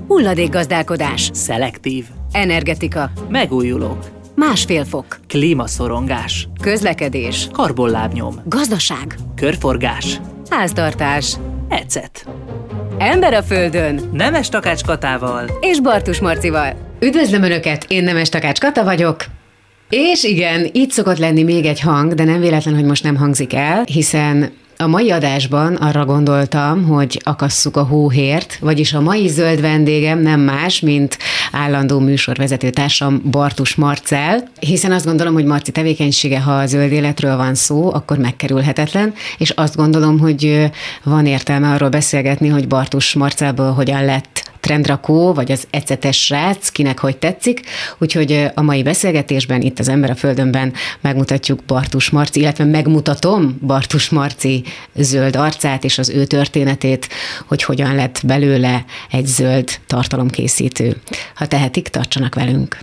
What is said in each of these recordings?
Hulladékgazdálkodás. Szelektív. Energetika. Megújulók. 1,5 fok. Klímaszorongás. Közlekedés. Karbonlábnyom. Gazdaság. Körforgás. Háztartás. Ecet. Ember a földön. Nemes Takács Katával. És Bartus Marcival. Üdvözlöm Önöket, én Nemes Takács Kata vagyok. És igen, itt szokott lenni még egy hang, de nem véletlen, hogy most nem hangzik el, hiszen a mai adásban arra gondoltam, hogy akasszuk a hóhért, vagyis a mai zöld vendégem nem más, mint állandó műsorvezető társam Bartus Marcell, hiszen azt gondolom, hogy Marci tevékenysége, ha a zöld életről van szó, akkor megkerülhetetlen, és azt gondolom, hogy van értelme arról beszélgetni, hogy Bartus Marcellből hogyan lett trendrakó, vagy az ecetes srác, kinek hogy tetszik. Úgyhogy a mai beszélgetésben, itt az Ember a Földönben megmutatjuk Bartus Marci, illetve megmutatom Bartus Marci zöld arcát és az ő történetét, hogy hogyan lett belőle egy zöld tartalomkészítő. Ha tehetik, tartsanak velünk!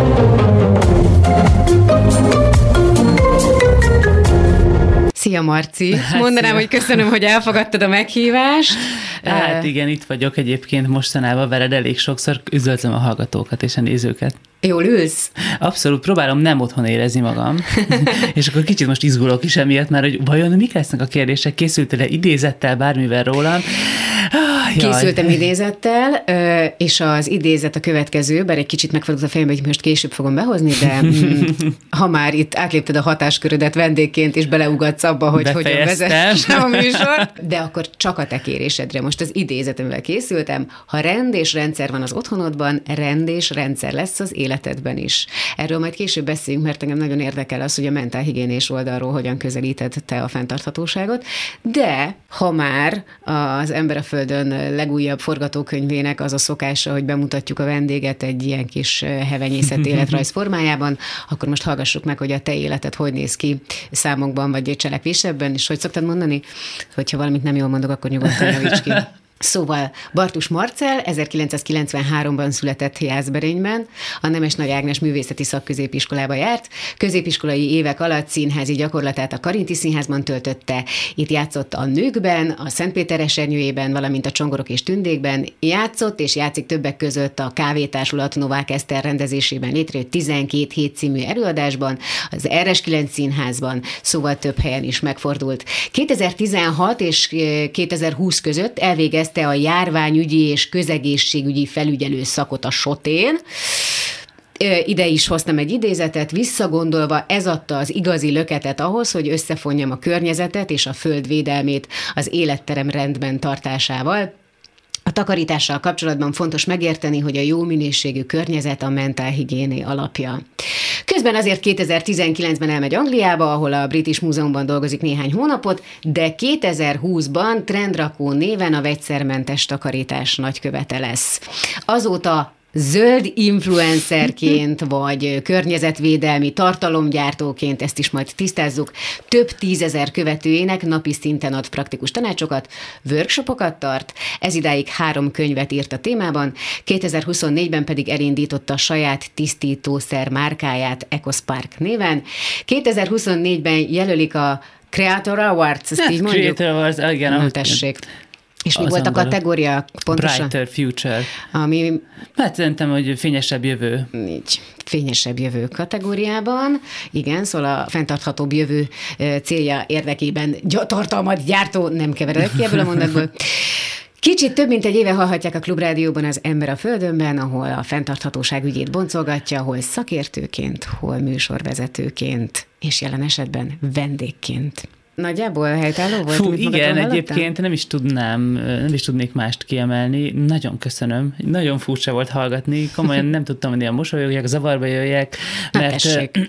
Szia Marci! Mondanám, hogy köszönöm, hogy elfogadtad a meghívást. Hát igen, itt vagyok egyébként mostanában veled elég sokszor, üdvözlöm a hallgatókat és a nézőket. Jól ülsz? Abszolút, próbálom nem otthon érezni magam, és akkor kicsit most izgulok is emiatt, mert hogy vajon mik lesznek a kérdések, készültél-e idézettel bármivel rólam? Készültem idézettel, és az idézet a következő, bár egy kicsit megfordult a fejembe, hogy most később fogom behozni, de ha már itt átlépted a hatáskörödet vendégként, és beleugatsz abba, hogy hogyan vezessem a műsort, de akkor csak a te kérésedre. Most az idézetemvel készültem. Ha rend és rendszer van az otthonodban, rend és rendszer lesz az életedben is. Erről majd később beszéljünk, mert engem nagyon érdekel az, hogy a mentálhigiénés oldalról hogyan közelíted te a fenntarthatóságot, de ha már az Ember a Földön legújabb forgatókönyvének az a szokása, hogy bemutatjuk a vendéget egy ilyen kis hevenyészet életrajz formájában, akkor most hallgassuk meg, hogy a te életed hogy néz ki számokban vagy cselekvésebben, és hogy szoktad mondani, hogyha valamit nem jól mondok, akkor nyugodtan javíts ki. Szóval Bartus Marcell 1993-ban született Jászberényben, a Nemes Nagy Ágnes Művészeti Szakközépiskolába járt, középiskolai évek alatt színházi gyakorlatát a Karinti Színházban töltötte, itt játszott a Nőkben, a Szentpéter-esernyőjében, valamint a Csongorok és Tündékben, játszott és játszik többek között a Kávétársulat Novák Eszter rendezésében létrejött 12 hét című előadásban, az RS9 Színházban, szóval több helyen is megfordult. 2016 és 2020 között elvégezte a járványügyi és közegészségügyi felügyelő szakot a SOTÉN. Ide is hoztam egy idézetet, visszagondolva ez adta az igazi löketet ahhoz, hogy összefonjam a környezetet és a föld védelmét az életterem rendben tartásával. A takarítással kapcsolatban fontos megérteni, hogy a jó minőségű környezet a mentálhigiéné alapja. Közben azért 2019-ben elmegy Angliába, ahol a British Múzeumban dolgozik néhány hónapot, de 2020-ban trendrakó néven a vegyszermentes takarítás nagykövete lesz. Azóta zöld influencerként, vagy környezetvédelmi tartalomgyártóként, ezt is majd tisztázzuk, több 10 000 követőjének napi szinten ad praktikus tanácsokat, workshopokat tart, ez idáig 3 könyvet írt a témában, 2024-ben pedig elindította a saját tisztítószer márkáját EcoSpark néven, 2024-ben jelölik a Creator Awards, ezt így mondjuk? Creator Awards, igen. Na, tessék. És mi volt a kategória pontosan? Brighter Future. Ami... Hát szerintem, hogy fényesebb jövő. Így, fényesebb jövő kategóriában. Igen, szóval a fenntarthatóbb jövő célja érdekében tartalmat gyártó, nem keveredek ki ebből a mondatból. Kicsit több mint egy éve hallhatják a Klubrádióban az Ember a Földönben, ahol a fenntarthatóság ügyét boncolgatja, hol szakértőként, hol műsorvezetőként, és jelen esetben vendégként. Nagyjából helytálló volt? Fú, igen, egyébként nem is tudnék mást kiemelni. Nagyon köszönöm. Nagyon furcsa volt hallgatni. Komolyan nem tudtam, hogy ilyen mosolyogjak, zavarba jöjjek, mert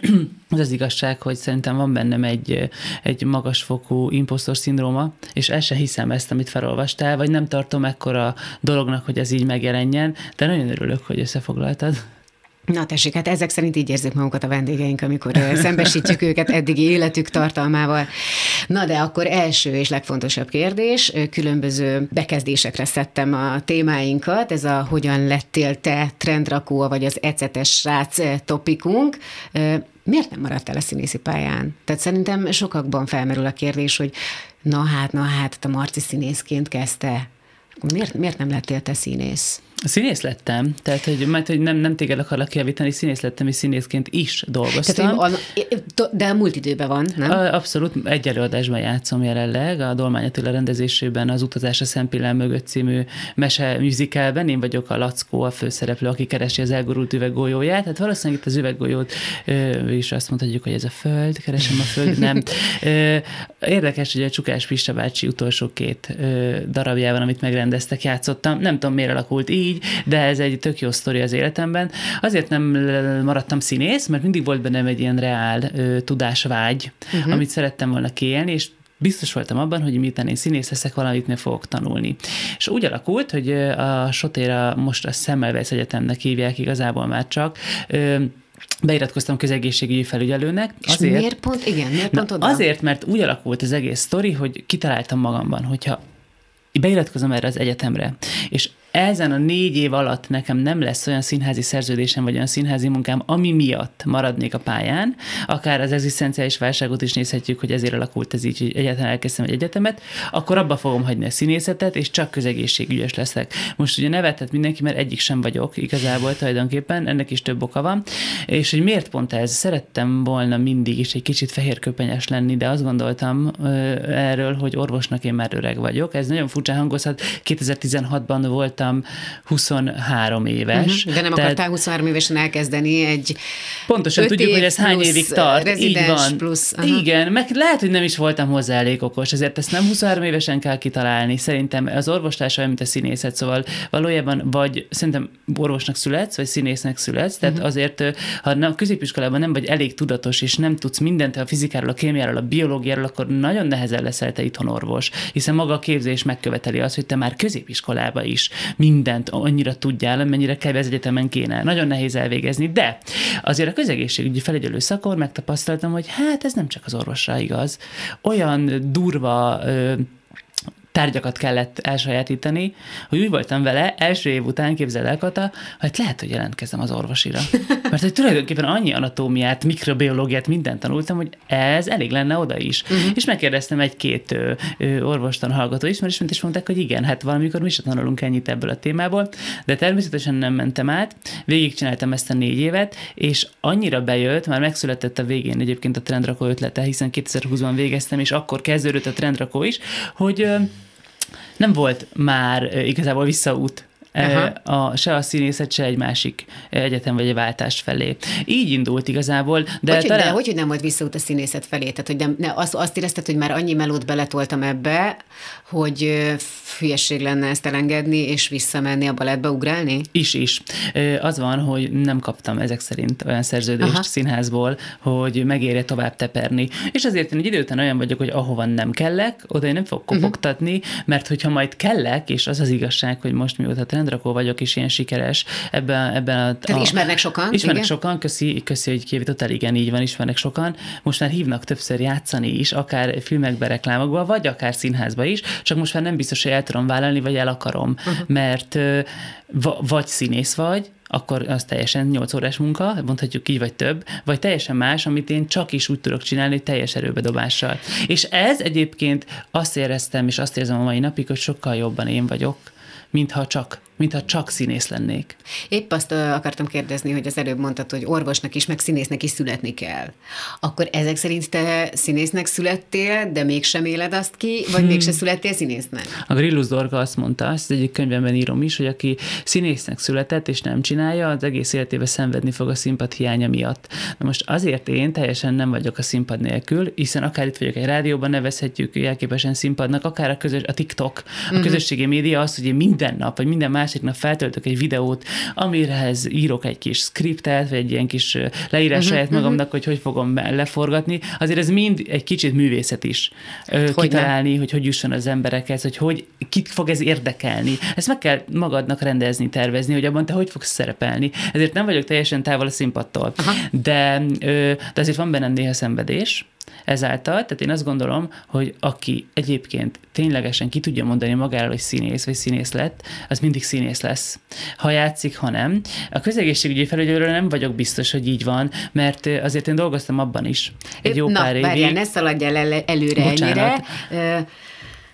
az igazság, hogy szerintem van bennem egy magasfokú imposztor szindróma, és el se hiszem ezt, amit felolvastál, vagy nem tartom ekkora dolognak, hogy ez így megjelenjen, de nagyon örülök, hogy összefoglaltad. Na tessék, hát ezek szerint így érzik magukat a vendégeink, amikor szembesítjük őket eddigi életük tartalmával. Na de akkor első és legfontosabb kérdés, különböző bekezdésekre szedtem a témáinkat, ez a hogyan lettél te trendrakó, vagy az ecetes srác topikunk. Miért nem maradtál a színészi pályán? Tehát szerintem sokakban felmerül a kérdés, hogy na hát, a Marci színészként kezdte. Miért nem lettél te színész? Színész lettem, tehát hogy nem téged akarlak kijavítani, színész lettem, és színészként is dolgoztam. De a múlt időben van, nem? Abszolút, egy előadásban játszom jelenleg, a Dolmány Attila rendezésében az Utazás a Szempillán mögött című mese musicalben. Én vagyok a Lackó, a főszereplő, aki keresi az elgurult üveggolyóját. Hát valószínűleg itt az üveggolyót is azt mondhatjuk, hogy ez a föld, keresem a föld, nem. Érdekes, hogy a Csukás Pista bácsi utolsó 2 darabjában, amit megrendeztek, játszottam. Nem tudom, miért alakult így, de ez egy tök jó sztori az életemben. Azért nem maradtam színész, mert mindig volt bennem egy ilyen reál tudásvágy, amit szerettem volna kiélni, és biztos voltam abban, hogy miután én színész leszek, valamit meg fogok tanulni. És úgy alakult, hogy a Sotéra most a Semmelweis Egyetemnek hívják igazából már csak, beiratkoztam közegészségügyi felügyelőnek. És miért pont? Igen, miért pont oda? Azért, mert úgy alakult az egész sztori, hogy kitaláltam magamban, hogyha beiratkozom erre az egyetemre, és ezen a 4 év alatt nekem nem lesz olyan színházi szerződésem, vagy olyan színházi munkám, ami miatt maradnék a pályán, akár az egzisztenciális válságot is nézhetjük, hogy ezért alakult ez így, hogy egyáltalán elkezdtem egy egyetemet, akkor abba fogom hagyni a színészetet, és csak közegészségügyes leszek. Most ugye nevetett mindenki, mert egyik sem vagyok igazából tulajdonképpen, ennek is több oka van, és hogy miért pont ez? Szerettem volna mindig is egy kicsit fehérköpenyes lenni, de azt gondoltam erről, hogy orvosnak én már öreg vagyok. Ez nagyon furcsa hangozhat. 2016-ban voltam 23 éves. De nem akartál 23 évesen elkezdeni egy pontosan tudjuk, hogy ez hány évig tart. Így van. Plusz. Igen, meg lehet, hogy nem is voltam hozzá elég okos, ezért ezt nem 23 évesen kell kitalálni. Szerintem az orvoslás olyan, mint a színészet, szóval valójában vagy szerintem orvosnak születsz, vagy színésznek születsz, tehát azért, ha a középiskolában nem vagy elég tudatos, és nem tudsz mindent a fizikáról, a kémiáról, a biológiáról, akkor nagyon nehezen leszel te itthon orvos, hiszen maga a képzés megköveteli azt, hogy te már középiskolába is mindent annyira tudjál, amennyire kell az egyetemen kéne. Nagyon nehéz elvégezni, de azért a közegészségügyi felügyelő szakon megtapasztaltam, hogy hát ez nem csak az orvosra igaz. Olyan durva tárgyakat kellett elsajátítani, hogy úgy voltam vele, első év után, képzeld el, Kata, hogy lehet, hogy jelentkezem az orvosira. Mert hogy tulajdonképpen annyi anatómiát, mikrobiológiát, mindent tanultam, hogy ez elég lenne oda is. És megkérdeztem 1-2 orvostan hallgató ismerősömet, és mondták, hogy igen, hát valamikor mi is tanulunk ennyit ebből a témából, de természetesen nem mentem át. Végigcsináltam ezt a 4 évet, és annyira bejött, már megszületett a végén egyébként a Trendrakó ötlete, hiszen 2020-ban végeztem, és akkor kezdődött a Trendrakó is, hogy nem volt már igazából visszaút se a színészet, se egy másik egyetem vagy egy váltás felé. Így indult igazából. De hogy nem volt visszaút a színészet felé? Tehát, hogy azt érezted, hogy már annyi melót beletoltam ebbe, hogy hülyeség lenne ezt elengedni, és visszamenni a balettbe, ugrálni? Is. Az van, hogy nem kaptam ezek szerint olyan szerződést színházból, hogy megérje tovább teperni. És azért én egy idő után olyan vagyok, hogy ahova nem kellek, oda én nem fogok kopogtatni, mert hogyha majd kellek, és az az igazság, hogy most mióta Trendrakó vagyok, és ilyen sikeres ebben Tehát ismernek sokan? Ismernek sokan, köszi, hogy kijavítottál, igen, így van, ismernek sokan. Most már hívnak többször játszani is, akár filmekbe, reklámokba, vagy akár színházba is, csak most már nem biztos, hogy el tudom vállalni, vagy el akarom, mert vagy színész vagy, akkor az teljesen 8 órás munka, mondhatjuk így, vagy több, vagy teljesen más, amit én csak is úgy tudok csinálni, hogy teljes erőbedobással. És ez egyébként azt éreztem, és azt érzem a mai napig, hogy sokkal jobban én vagyok, mintha csak színész lennék. Épp azt akartam kérdezni, hogy az előbb mondtad, hogy orvosnak is, meg színésznek is születni kell. Akkor ezek szerint te színésznek születtél, de mégsem éled azt ki, vagy mégsem születtél színésznek? A Grillus Dorka azt mondta, azt egyik könyvemben írom is, hogy aki színésznek született és nem csinálja, az egész életében szenvedni fog a színpad hiánya miatt. Na most azért én teljesen nem vagyok a színpad nélkül, hiszen akár itt vagyok egy rádióban, nevezhetjük jelképesen színpadnak, akár a TikTok, a közösségi média az, hogy én minden nap, vagy minden másik nap feltöltök egy videót, amirehez írok egy kis skriptet, vagy egy ilyen kis leírás saját magamnak, hogy fogom leforgatni. Azért ez mind egy kicsit művészet is. Kitalálni, hogy jusson az emberekhez, hogy kit fog ez érdekelni. Ezt meg kell magadnak rendezni, tervezni, hogy abban te hogy fogsz szerepelni. Ezért nem vagyok teljesen távol a színpadtól. De azért van bennem néha szenvedés, ezáltal, tehát én azt gondolom, hogy aki egyébként ténylegesen ki tudja mondani magáról, hogy színész vagy színész lett, az mindig színész lesz. Ha játszik, ha nem. A közegészségügyi felügyelőről nem vagyok biztos, hogy így van, mert azért én dolgoztam abban is egy jó pár évig. Ne szaladj el előre. Bocsánat. Ennyire.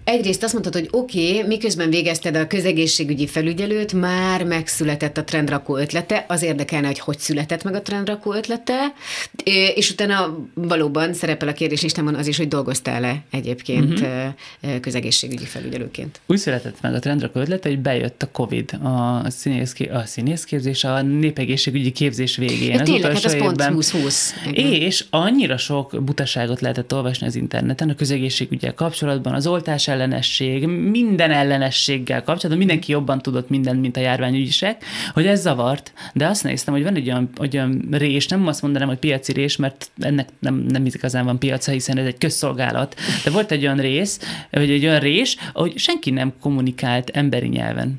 egyrészt azt mondtad, hogy oké, miközben végezted a közegészségügyi felügyelőt, már megszületett a Trendrakó ötlete, az érdekelne, hogy született meg a Trendrakó ötlete, és utána valóban szerepel a kérdéslistámon az is, hogy dolgoztál-e egyébként közegészségügyi felügyelőként. Úgy született meg a Trendrakó ötlete, hogy bejött a Covid, a színészképzés, a népegészségügyi képzés végén. Tényleg, hát az pont 2020. És annyira sok butaságot lehetett olvasni az interneten a közegészségügyel kapcsolatban, az oltás ellenesség, minden ellenességgel kapcsolatban, mindenki jobban tudott mindent, mint a járványügyisek, hogy ez zavart, de azt néztem, hogy van egy olyan rés, nem azt mondanám, hogy piaci rés, mert ennek nem igazán van piaca, hiszen ez egy közszolgálat, de volt egy olyan rész, vagy egy olyan rés, ahogy senki nem kommunikált emberi nyelven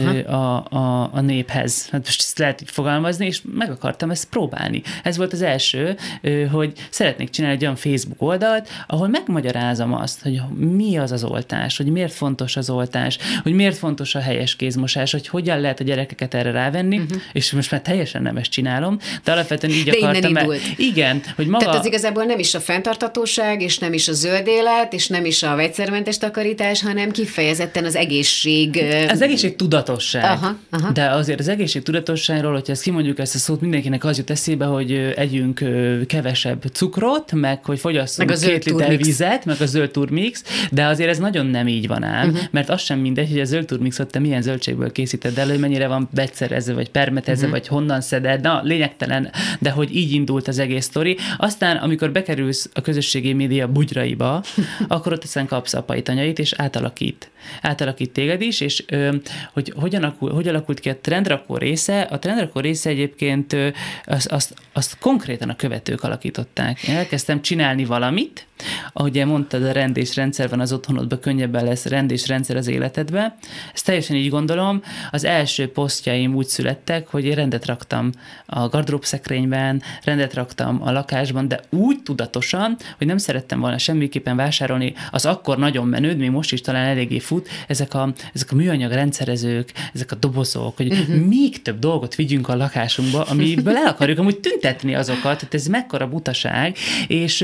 a néphez. Hát most ezt lehet így fogalmazni, és meg akartam ezt próbálni. Ez volt az első, hogy szeretnék csinálni egy olyan Facebook oldalt, ahol megmagyarázom azt, hogy mi az az oltás, hogy miért fontos az oltás, hogy miért fontos a helyes kézmosás, hogy hogyan lehet a gyerekeket erre rávenni, és most már teljesen nem ezt csinálom, de alapvetően így akartam. Igen, hogy maga... Tehát az igazából nem is a fenntarthatóság, és nem is a zöld élet, és nem is a vegyszermentes takarítás, hanem kifejezetten az egészség... Az egészség tudatosság. De azért az egészség tudatosságról, hogyha ezt kimondjuk ezt a szót, mindenkinek az jut eszébe, hogy együnk kevesebb cukrot, meg hogy fogyasszunk 2 liter vizet, meg a zöld turmix, de azért ez nagyon nem így van ám, mert az sem mindegy, hogy a zöld turmixot te milyen zöldségből készíted elő, mennyire van vegyszerezve, vagy permetezve, vagy honnan szeded, na lényegtelen, de hogy így indult az egész sztori. Aztán, amikor bekerülsz a közösségi média bugyraiba, akkor ott aztán kapsz apai tanyait, és átalakít téged is, és hogy alakult ki a Trendrakó része? A Trendrakó része egyébként azt konkrétan a követők alakították. Én elkezdtem csinálni valamit, ahogy mondtad, a rend és rendszer van az otthonodban, könnyebben lesz rend és rendszer az életedben. Ezt teljesen így gondolom. Az első posztjaim úgy születtek, hogy én rendet raktam a gardróbszekrényben, rendet raktam a lakásban, de úgy tudatosan, hogy nem szerettem volna semmiképpen vásárolni az akkor nagyon menőd, még most is talán eléggé fut, ezek a műanyag rendszerezők, ezek a dobozok, hogy még több dolgot vigyünk a lakásunkba, amiből el akarjuk amúgy tüntetni azokat, tehát ez mekkora butaság, és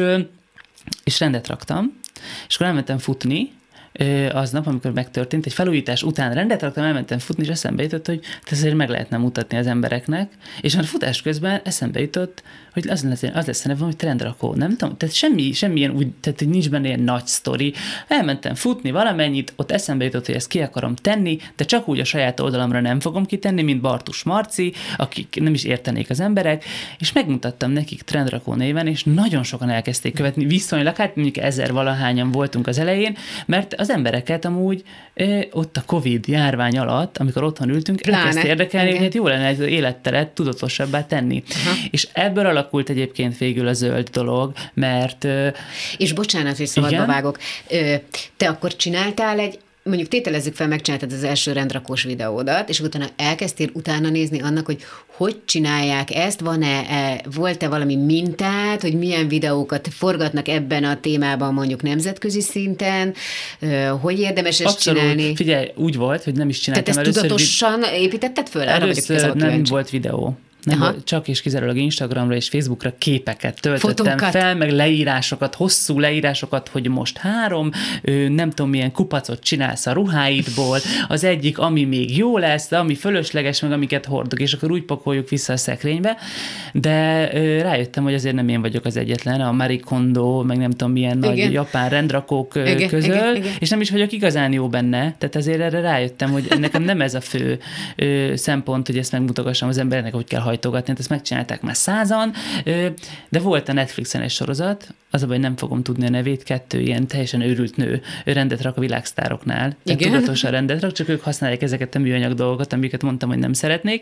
rendet raktam, és akkor elmentem futni, aznap, amikor megtörtént, egy felújítás után rendet raktam, elmentem futni, és eszembe jutott, hogy ezért meg lehetne mutatni az embereknek, és a futás közben eszembe jutott, hogy az lesz a neve, hogy Trendrakó, nem tudom, tehát semmilyen úgy, tehát nincs benne ilyen nagy sztori. Elmentem futni valamennyit, ott eszembe jutott, hogy ezt ki akarom tenni, de csak úgy a saját oldalamra nem fogom kitenni, mint Bartus Marci, akik nem is értenék az emberek, és megmutattam nekik Trendrakó néven, és nagyon sokan elkezdték követni, viszonylag, hát mondjuk 1000-valahányan voltunk az elején, mert az embereket amúgy ott a Covid járvány alatt, amikor otthon ültünk, elkezdte érdekelni, hogy jó lenne ez az életteret tudatosabbá tenni. És ebből alakult egyébként végül a zöld dolog, mert... És bocsánat, hogy szabadba vágok. Te akkor csináltál mondjuk tételezzük fel, megcsináltad az első rendrakós videódat, és utána elkezdtél utána nézni annak, hogy csinálják ezt, volt-e valami mintát, hogy milyen videókat forgatnak ebben a témában mondjuk nemzetközi szinten, hogy érdemes ezt csinálni? Figyelj, úgy volt, hogy nem is csináltam. Tehát ezt tudatosan építetted föl? Először nem volt videó. Csak és kizárólag Instagramra és Facebookra képeket töltöttem fel, meg leírásokat, hosszú leírásokat, hogy most 3, nem tudom milyen kupacot csinálsz a ruháidból, az egyik, ami még jó lesz, de ami fölösleges, meg amiket hordok, és akkor úgy pakoljuk vissza a szekrénybe, de rájöttem, hogy azért nem én vagyok az egyetlen, a Marie Kondo, meg nem tudom milyen nagy japán rendrakók közül, és nem is vagyok igazán jó benne, tehát azért erre rájöttem, hogy nekem nem ez a fő szempont, hogy ezt megmutogassam az embernek, hogy kell hajtogatni, ezt megcsinálták már 100-an, de volt a Netflixen egy sorozat, az a baj, nem fogom tudni a nevét, 2 ilyen teljesen őrült nő rendet rak a világsztároknál. Tehát tudatosan rendet rak, csak ők használják ezeket a műanyag dolgokat, amiket mondtam, hogy nem szeretnék.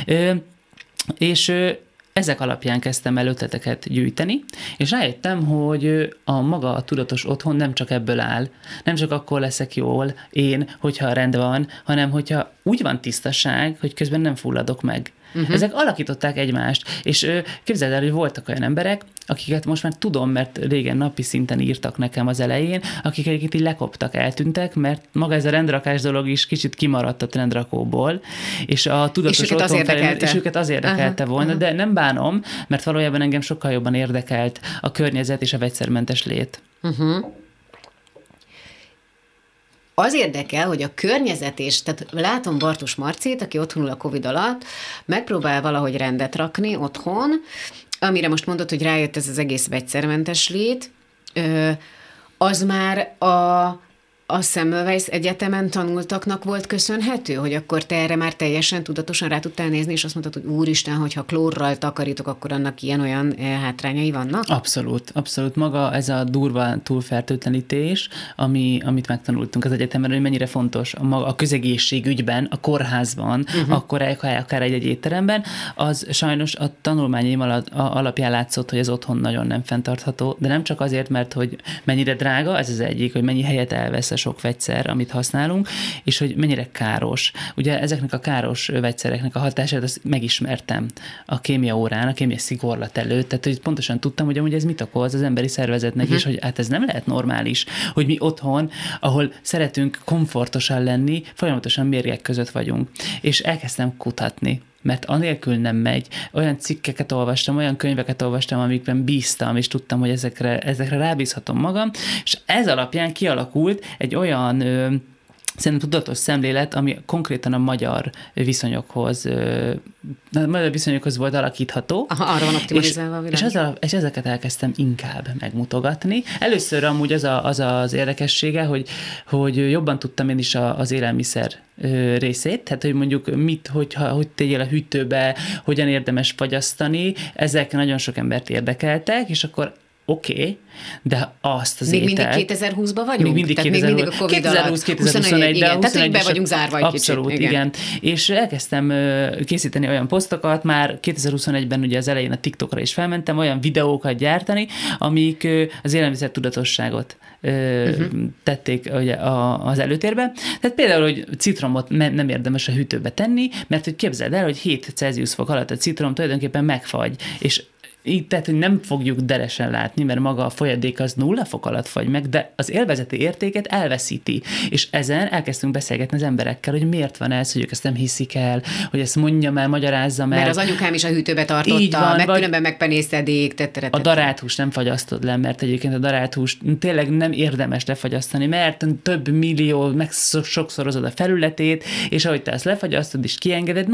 És ezek alapján kezdtem el ötleteket gyűjteni, és rájöttem, hogy a maga a tudatos otthon nem csak ebből áll, nem csak akkor leszek jól én, hogyha rend van, hanem hogyha úgy van tisztaság, hogy közben nem fulladok meg. Ezek alakították egymást, és képzeld el, hogy voltak olyan emberek, akiket most már tudom, mert régen napi szinten írtak nekem az elején, akiket így lekoptak, eltűntek, mert maga ez a rendrakás dolog is kicsit kimaradt a Trendrakóból, és a tudatos otthon felé, és őket az érdekelte volna, de nem bánom, mert valójában engem sokkal jobban érdekelt a környezet és a vegyszermentes lét. Az érdekel, hogy a környezet és, tehát látom Bartus Marcit, aki otthonul a Covid alatt, megpróbál valahogy rendet rakni otthon, amire most mondod, hogy rájött ez az egész vegyszermentes lét, az már a Semmelweis Egyetemen tanultaknak volt köszönhető, hogy akkor te erre már teljesen tudatosan rá tudtál nézni, és azt mondtad, hogy úristen, hogyha klórral takarítok, akkor annak ilyen-olyan hátrányai vannak? Abszolút, abszolút. Maga ez a durva túlfertőtlenítés, amit megtanultunk az egyetemen, hogy mennyire fontos a közegészségügyben, a kórházban, akkor akár egy étteremben, az sajnos a tanulmányaim alapján látszott, hogy ez otthon nagyon nem fenntartható, de nem csak azért, mert hogy mennyire drága, ez az egyik, hogy mennyi helyet elvesz a sok vegyszer, amit használunk, és hogy mennyire káros. Ugye ezeknek a káros vegyszereknek a hatását azt megismertem a kémia órán, a kémia szigorlat előtt, tehát hogy pontosan tudtam, hogy amúgy ez mit okoz az emberi szervezetnek, és hogy hát ez nem lehet normális, hogy mi otthon, ahol szeretünk komfortosan lenni, folyamatosan mérgek között vagyunk. És elkezdtem kutatni, mert anélkül nem megy. Olyan cikkeket olvastam, olyan könyveket olvastam, amikben bíztam, és tudtam, hogy ezekre rábízhatom magam, és ez alapján kialakult egy olyan szerintem tudatos szemlélet, ami konkrétan a magyar viszonyokhoz volt alakítható. Aha, arra van optimalizálva a világ. És ezeket elkezdtem inkább megmutogatni. Először amúgy az érdekessége, hogy jobban tudtam én is az élelmiszer részét, tehát hogy mondjuk hogy tegyél a hűtőbe, hogyan érdemes fagyasztani, ezek nagyon sok embert érdekeltek, és akkor oké, de azt az még mindig 2020-ban vagyunk? Még mindig a Covid 2020-2021, de a 21 tehát be vagyunk zárva egy abszolút, kicsit. igen. És elkezdtem készíteni olyan posztokat, már 2021-ben ugye az elején a TikTokra is felmentem, olyan videókat gyártani, amik az élelmiszer tudatosságot tették ugye, az előtérbe. Tehát például, hogy citromot nem érdemes a hűtőbe tenni, mert hogy képzeld el, hogy 7 Celsius fok alatt a citrom tulajdonképpen megfagy, és így, tehát, hogy nem fogjuk deresen látni, mert maga a folyadék az 0 fok alatt fagy meg, de az élvezeti értéket elveszíti. És ezen elkezdtünk beszélgetni az emberekkel, hogy miért van ez, hogy ők ezt nem hiszik el, hogy ezt mondjam el, magyarázzam el. Mert az anyukám is a hűtőbe tartotta, meg különben megpenészedik. A daráthúst nem fagyasztod le, mert egyébként a daráthúst tényleg nem érdemes lefagyasztani, mert több millió, meg sokszorozod a felületét, és ahogy te ezt lefagyasztod és kiengeded,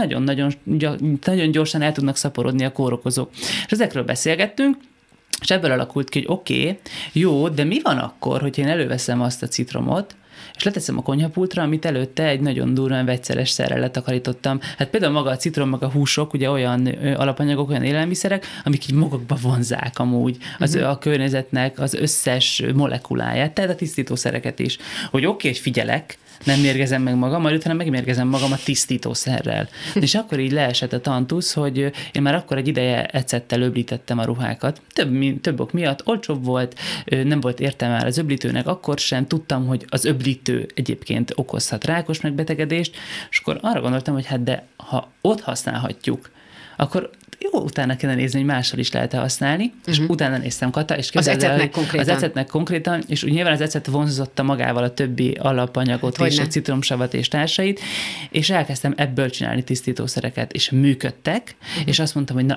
nagyon gyorsan el tudnak szaporodni a kórokozók. És ezekről beszélgettünk, és ebből alakult ki, hogy oké, jó, de mi van akkor, hogy én előveszem azt a citromot, és leteszem a konyhapultra, amit előtte egy nagyon durván vegyszeres szerrel letakarítottam. Hát például maga a citrom, maga a húsok, ugye olyan alapanyagok, olyan élelmiszerek, amik így magukba vonzák amúgy a környezetnek az összes molekuláját, tehát a tisztítószereket is. Hogy oké, hogy figyelek, nem mérgezem meg magam, majd utána megmérgezem magam a tisztítószerrel. És akkor így leesett a tantusz, hogy én már akkor egy ideje ecettel öblítettem a ruhákat. Több ok miatt olcsóbb volt, nem volt értelme már az öblítőnek, akkor sem tudtam, hogy az öblítő egyébként okozhat rákos megbetegedést, és akkor arra gondoltam, hogy hát de ha ott használhatjuk, akkor jó, utána kellene nézni, hogy máshol is lehet használni, és utána néztem, Kata, és az ecetnek konkrétan, és úgy nyilván az ecet vonzotta magával a többi alapanyagot, és a citromsavat és társait, és elkezdtem ebből csinálni tisztítószereket, és működtek, és azt mondtam, hogy na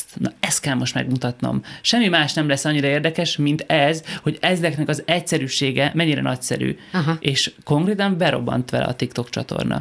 ezt kell most megmutatnom. Semmi más nem lesz annyira érdekes, mint ez, hogy ezeknek az egyszerűsége mennyire nagyszerű. Aha. És konkrétan berobbant vele a TikTok csatorna.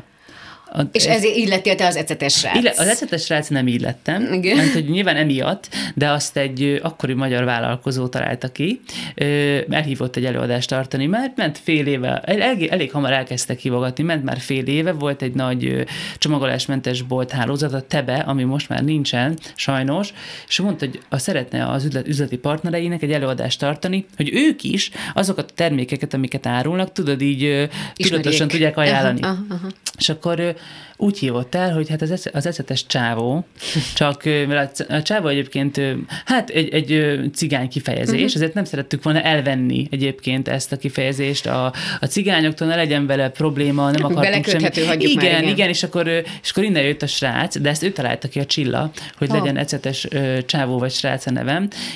És ezért így lettél te az ecetes srác. Az ecetes srác nem így lettem, mert hogy nyilván emiatt, de azt egy akkori magyar vállalkozó találta ki, elhívott egy előadást tartani, mert ment fél éve, elég hamar elkezdtek hívogatni, ment már fél éve, volt egy nagy csomagolásmentes bolthálózat, a Tebe, ami most már nincsen, sajnos, és mondta, hogy szeretne az üzleti partnereinek egy előadást tartani, hogy ők is azokat a termékeket, amiket árulnak, tudod, így tudatosan tudják ajánlani. Aha. És akkor úgy hívott el, hogy hát az ecetes csávó, csak a csávó egyébként hát egy cigány kifejezés, ezért nem szerettük volna elvenni egyébként ezt a kifejezést a cigányoktól, ne legyen vele probléma, nem akartunk semmi. Igen, és akkor innen jött a srác, de ezt ő találta ki, a Csilla, hogy legyen ecetes csávó vagy srác a nevem, és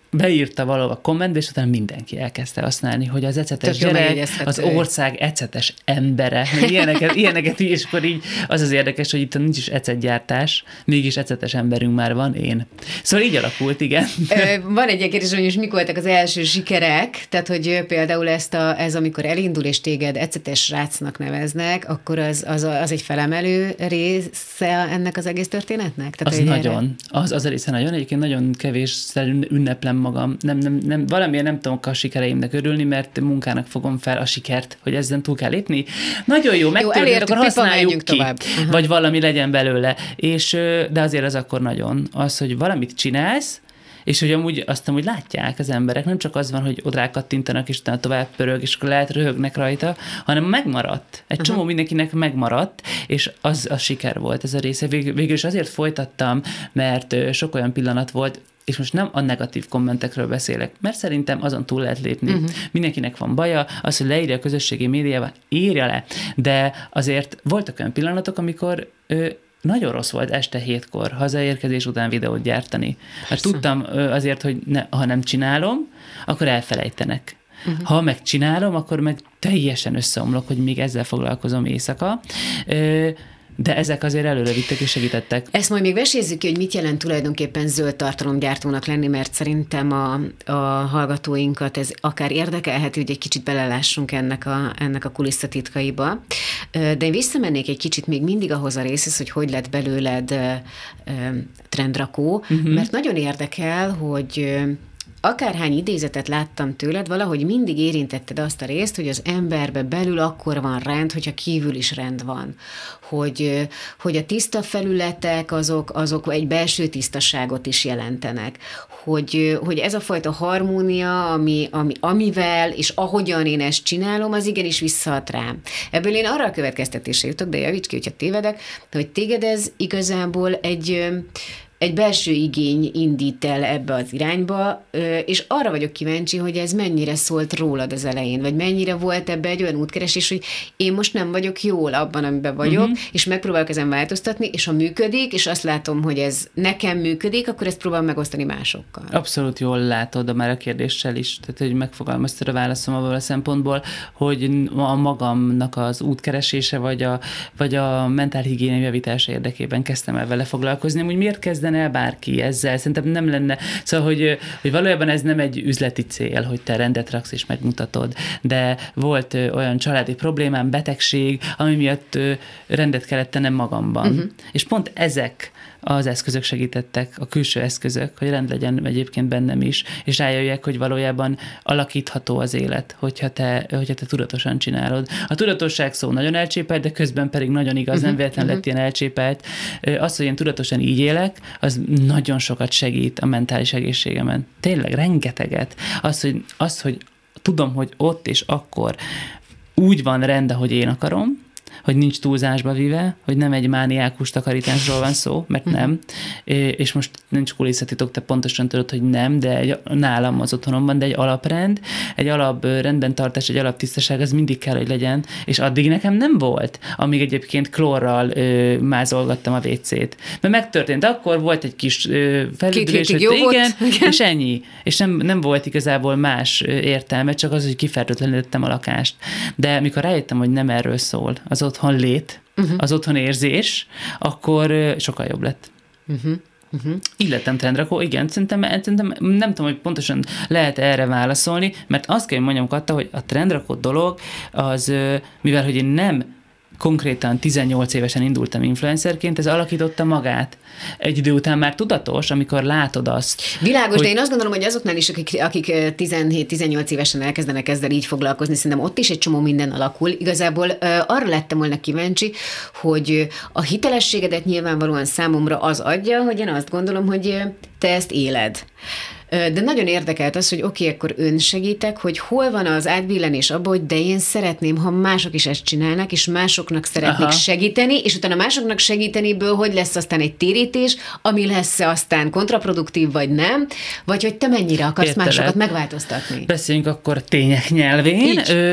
beírta valahol kommentbe, és utána mindenki elkezdte használni, hogy az ecetes gyerek, az ország ecetes embere, ilyeneket így, és akkor így az érdekes, hogy itt nincs is ecetgyártás, mégis ecetes emberünk már van, én. Szóval így alakult, igen. Van egy ilyen kérdés, hogy mik voltak az első sikerek, tehát hogy például ez amikor elindul, és téged ecetes srácnak neveznek, akkor az egy felemelő része ennek az egész történetnek? Tehát, az nagyon. Az a része nagyon. Egyébként nagyon kevésszer ünneplem magam. Nem, valamiért nem tudok a sikereimnek örülni, mert munkának fogom fel a sikert, hogy ezen túl kell lépni. Nagyon jó, megtörtént, akkor használjuk ki. Tovább. Vagy valami legyen belőle. De azért az akkor nagyon. Az, hogy valamit csinálsz, és hogy azt amúgy látják az emberek, nem csak az van, hogy ott rákattintanak, és utána tovább pörög, és akkor lehet röhögnek rajta, hanem megmaradt. Egy csomó mindenkinek megmaradt, és az siker volt ez a része. Végül is azért folytattam, mert sok olyan pillanat volt, és most nem a negatív kommentekről beszélek, mert szerintem azon túl lehet lépni. Mindenkinek van baja, az, hogy leírja a közösségi médiában, írja le. De azért voltak olyan pillanatok, amikor nagyon rossz volt este 7-kor hazaérkezés után videót gyártani. Hát tudtam azért, hogy ha nem csinálom, akkor elfelejtenek. Ha megcsinálom, akkor meg teljesen összeomlok, hogy még ezzel foglalkozom éjszaka. De ezek azért előre vittek és segítettek. Ezt majd még vesézzük ki, hogy mit jelent tulajdonképpen zöld tartalomgyártónak lenni, mert szerintem a hallgatóinkat ez akár érdekelheti, hogy egy kicsit belelássunk ennek a kulisszatitkaiba. De én visszamennék egy kicsit még mindig ahhoz a részhez, hogy lett belőled trendrakó, mert nagyon érdekel, hogy akárhány idézetet láttam tőled, valahogy mindig érintetted azt a részt, hogy az emberbe belül akkor van rend, hogyha kívül is rend van. Hogy a tiszta felületek azok egy belső tisztaságot is jelentenek. Hogy ez a fajta harmónia, amivel és ahogyan én ezt csinálom, az igenis visszahat rám. Ebből én arra a következtetésre jutok, de javíts ki, hogyha tévedek, hogy téged ez igazából egy belső igény indít el ebbe az irányba, és arra vagyok kíváncsi, hogy ez mennyire szólt rólad az elején, vagy mennyire volt ebbe egy olyan útkeresés, hogy én most nem vagyok jól abban, amiben vagyok, és megpróbálok ezen változtatni, és ha működik, és azt látom, hogy ez nekem működik, akkor ezt próbálom megosztani másokkal. Abszolút jól látod már a kérdéssel is, tehát hogy megfogalmaztad a válaszom abban a szempontból, hogy a magamnak az útkeresése, vagy a mentálhigiénia javítása érdekében kezdtem el vele foglalkozni. Úgy miért kezdem el bárki ezzel? Szerintem nem lenne. Szóval, hogy valójában ez nem egy üzleti cél, hogy te rendet raksz és megmutatod, de volt olyan családi problémám, betegség, ami miatt rendet kellett tennem magamban. És pont ezek az eszközök segítettek, a külső eszközök, hogy rend legyen egyébként bennem is, és rájöjjek, hogy valójában alakítható az élet, hogyha te tudatosan csinálod. A tudatosság szó nagyon elcsépelt, de közben pedig nagyon igaz, nem véletlenül lett ilyen elcsépelt. Az, hogy én tudatosan így élek, az nagyon sokat segít a mentális egészségemen. Tényleg, rengeteget. Az, hogy tudom, hogy ott és akkor úgy van rend, ahogy én akarom, hogy nincs túlzásba vive, hogy nem egy mániákus takarításról van szó, mert nem, és most nincs kulisszatitok, te pontosan tudod, hogy nem, de nálam az otthonomban, de egy alaprend, egy alap rendben tartás, egy alaptisztaság, az mindig kell, hogy legyen, és addig nekem nem volt, amíg egyébként klórral mázolgattam a WC-t. Mert megtörtént, akkor volt egy kis felüldülés, hogy igen, és ennyi. És nem volt igazából más értelme, csak az, hogy kifertőtlenítettem a lakást. De mikor rájöttem, hogy nem erről szól, az otthon lét, az otthon érzés, akkor sokkal jobb lett. Így lettem trendrakó, igen, szerintem nem tudom, hogy pontosan lehet erre válaszolni, mert azt kell, hogy mondjam, Katta, hogy a trendrakó dolog az, mivel hogy én nem konkrétan 18 évesen indultam influencerként, ez alakította magát. Egy idő után már tudatos, amikor látod azt. Világos, hogy... de én azt gondolom, hogy azoknál is, akik 17-18 évesen elkezdenek ezzel így foglalkozni, szerintem ott is egy csomó minden alakul. Igazából arra lettem volna kíváncsi, hogy a hitelességedet nyilvánvalóan számomra az adja, hogy én azt gondolom, hogy te ezt éled. De nagyon érdekelt az, hogy oké, akkor önsegítek, hogy hol van az átbillenés abban, hogy de én szeretném, ha mások is ezt csinálnak, és másoknak szeretnék segíteni, és utána másoknak segíteniből, hogy lesz aztán egy térítés, ami lesz aztán kontraproduktív, vagy nem, vagy hogy te mennyire akarsz másokat megváltoztatni. Beszéljünk akkor tények nyelvén.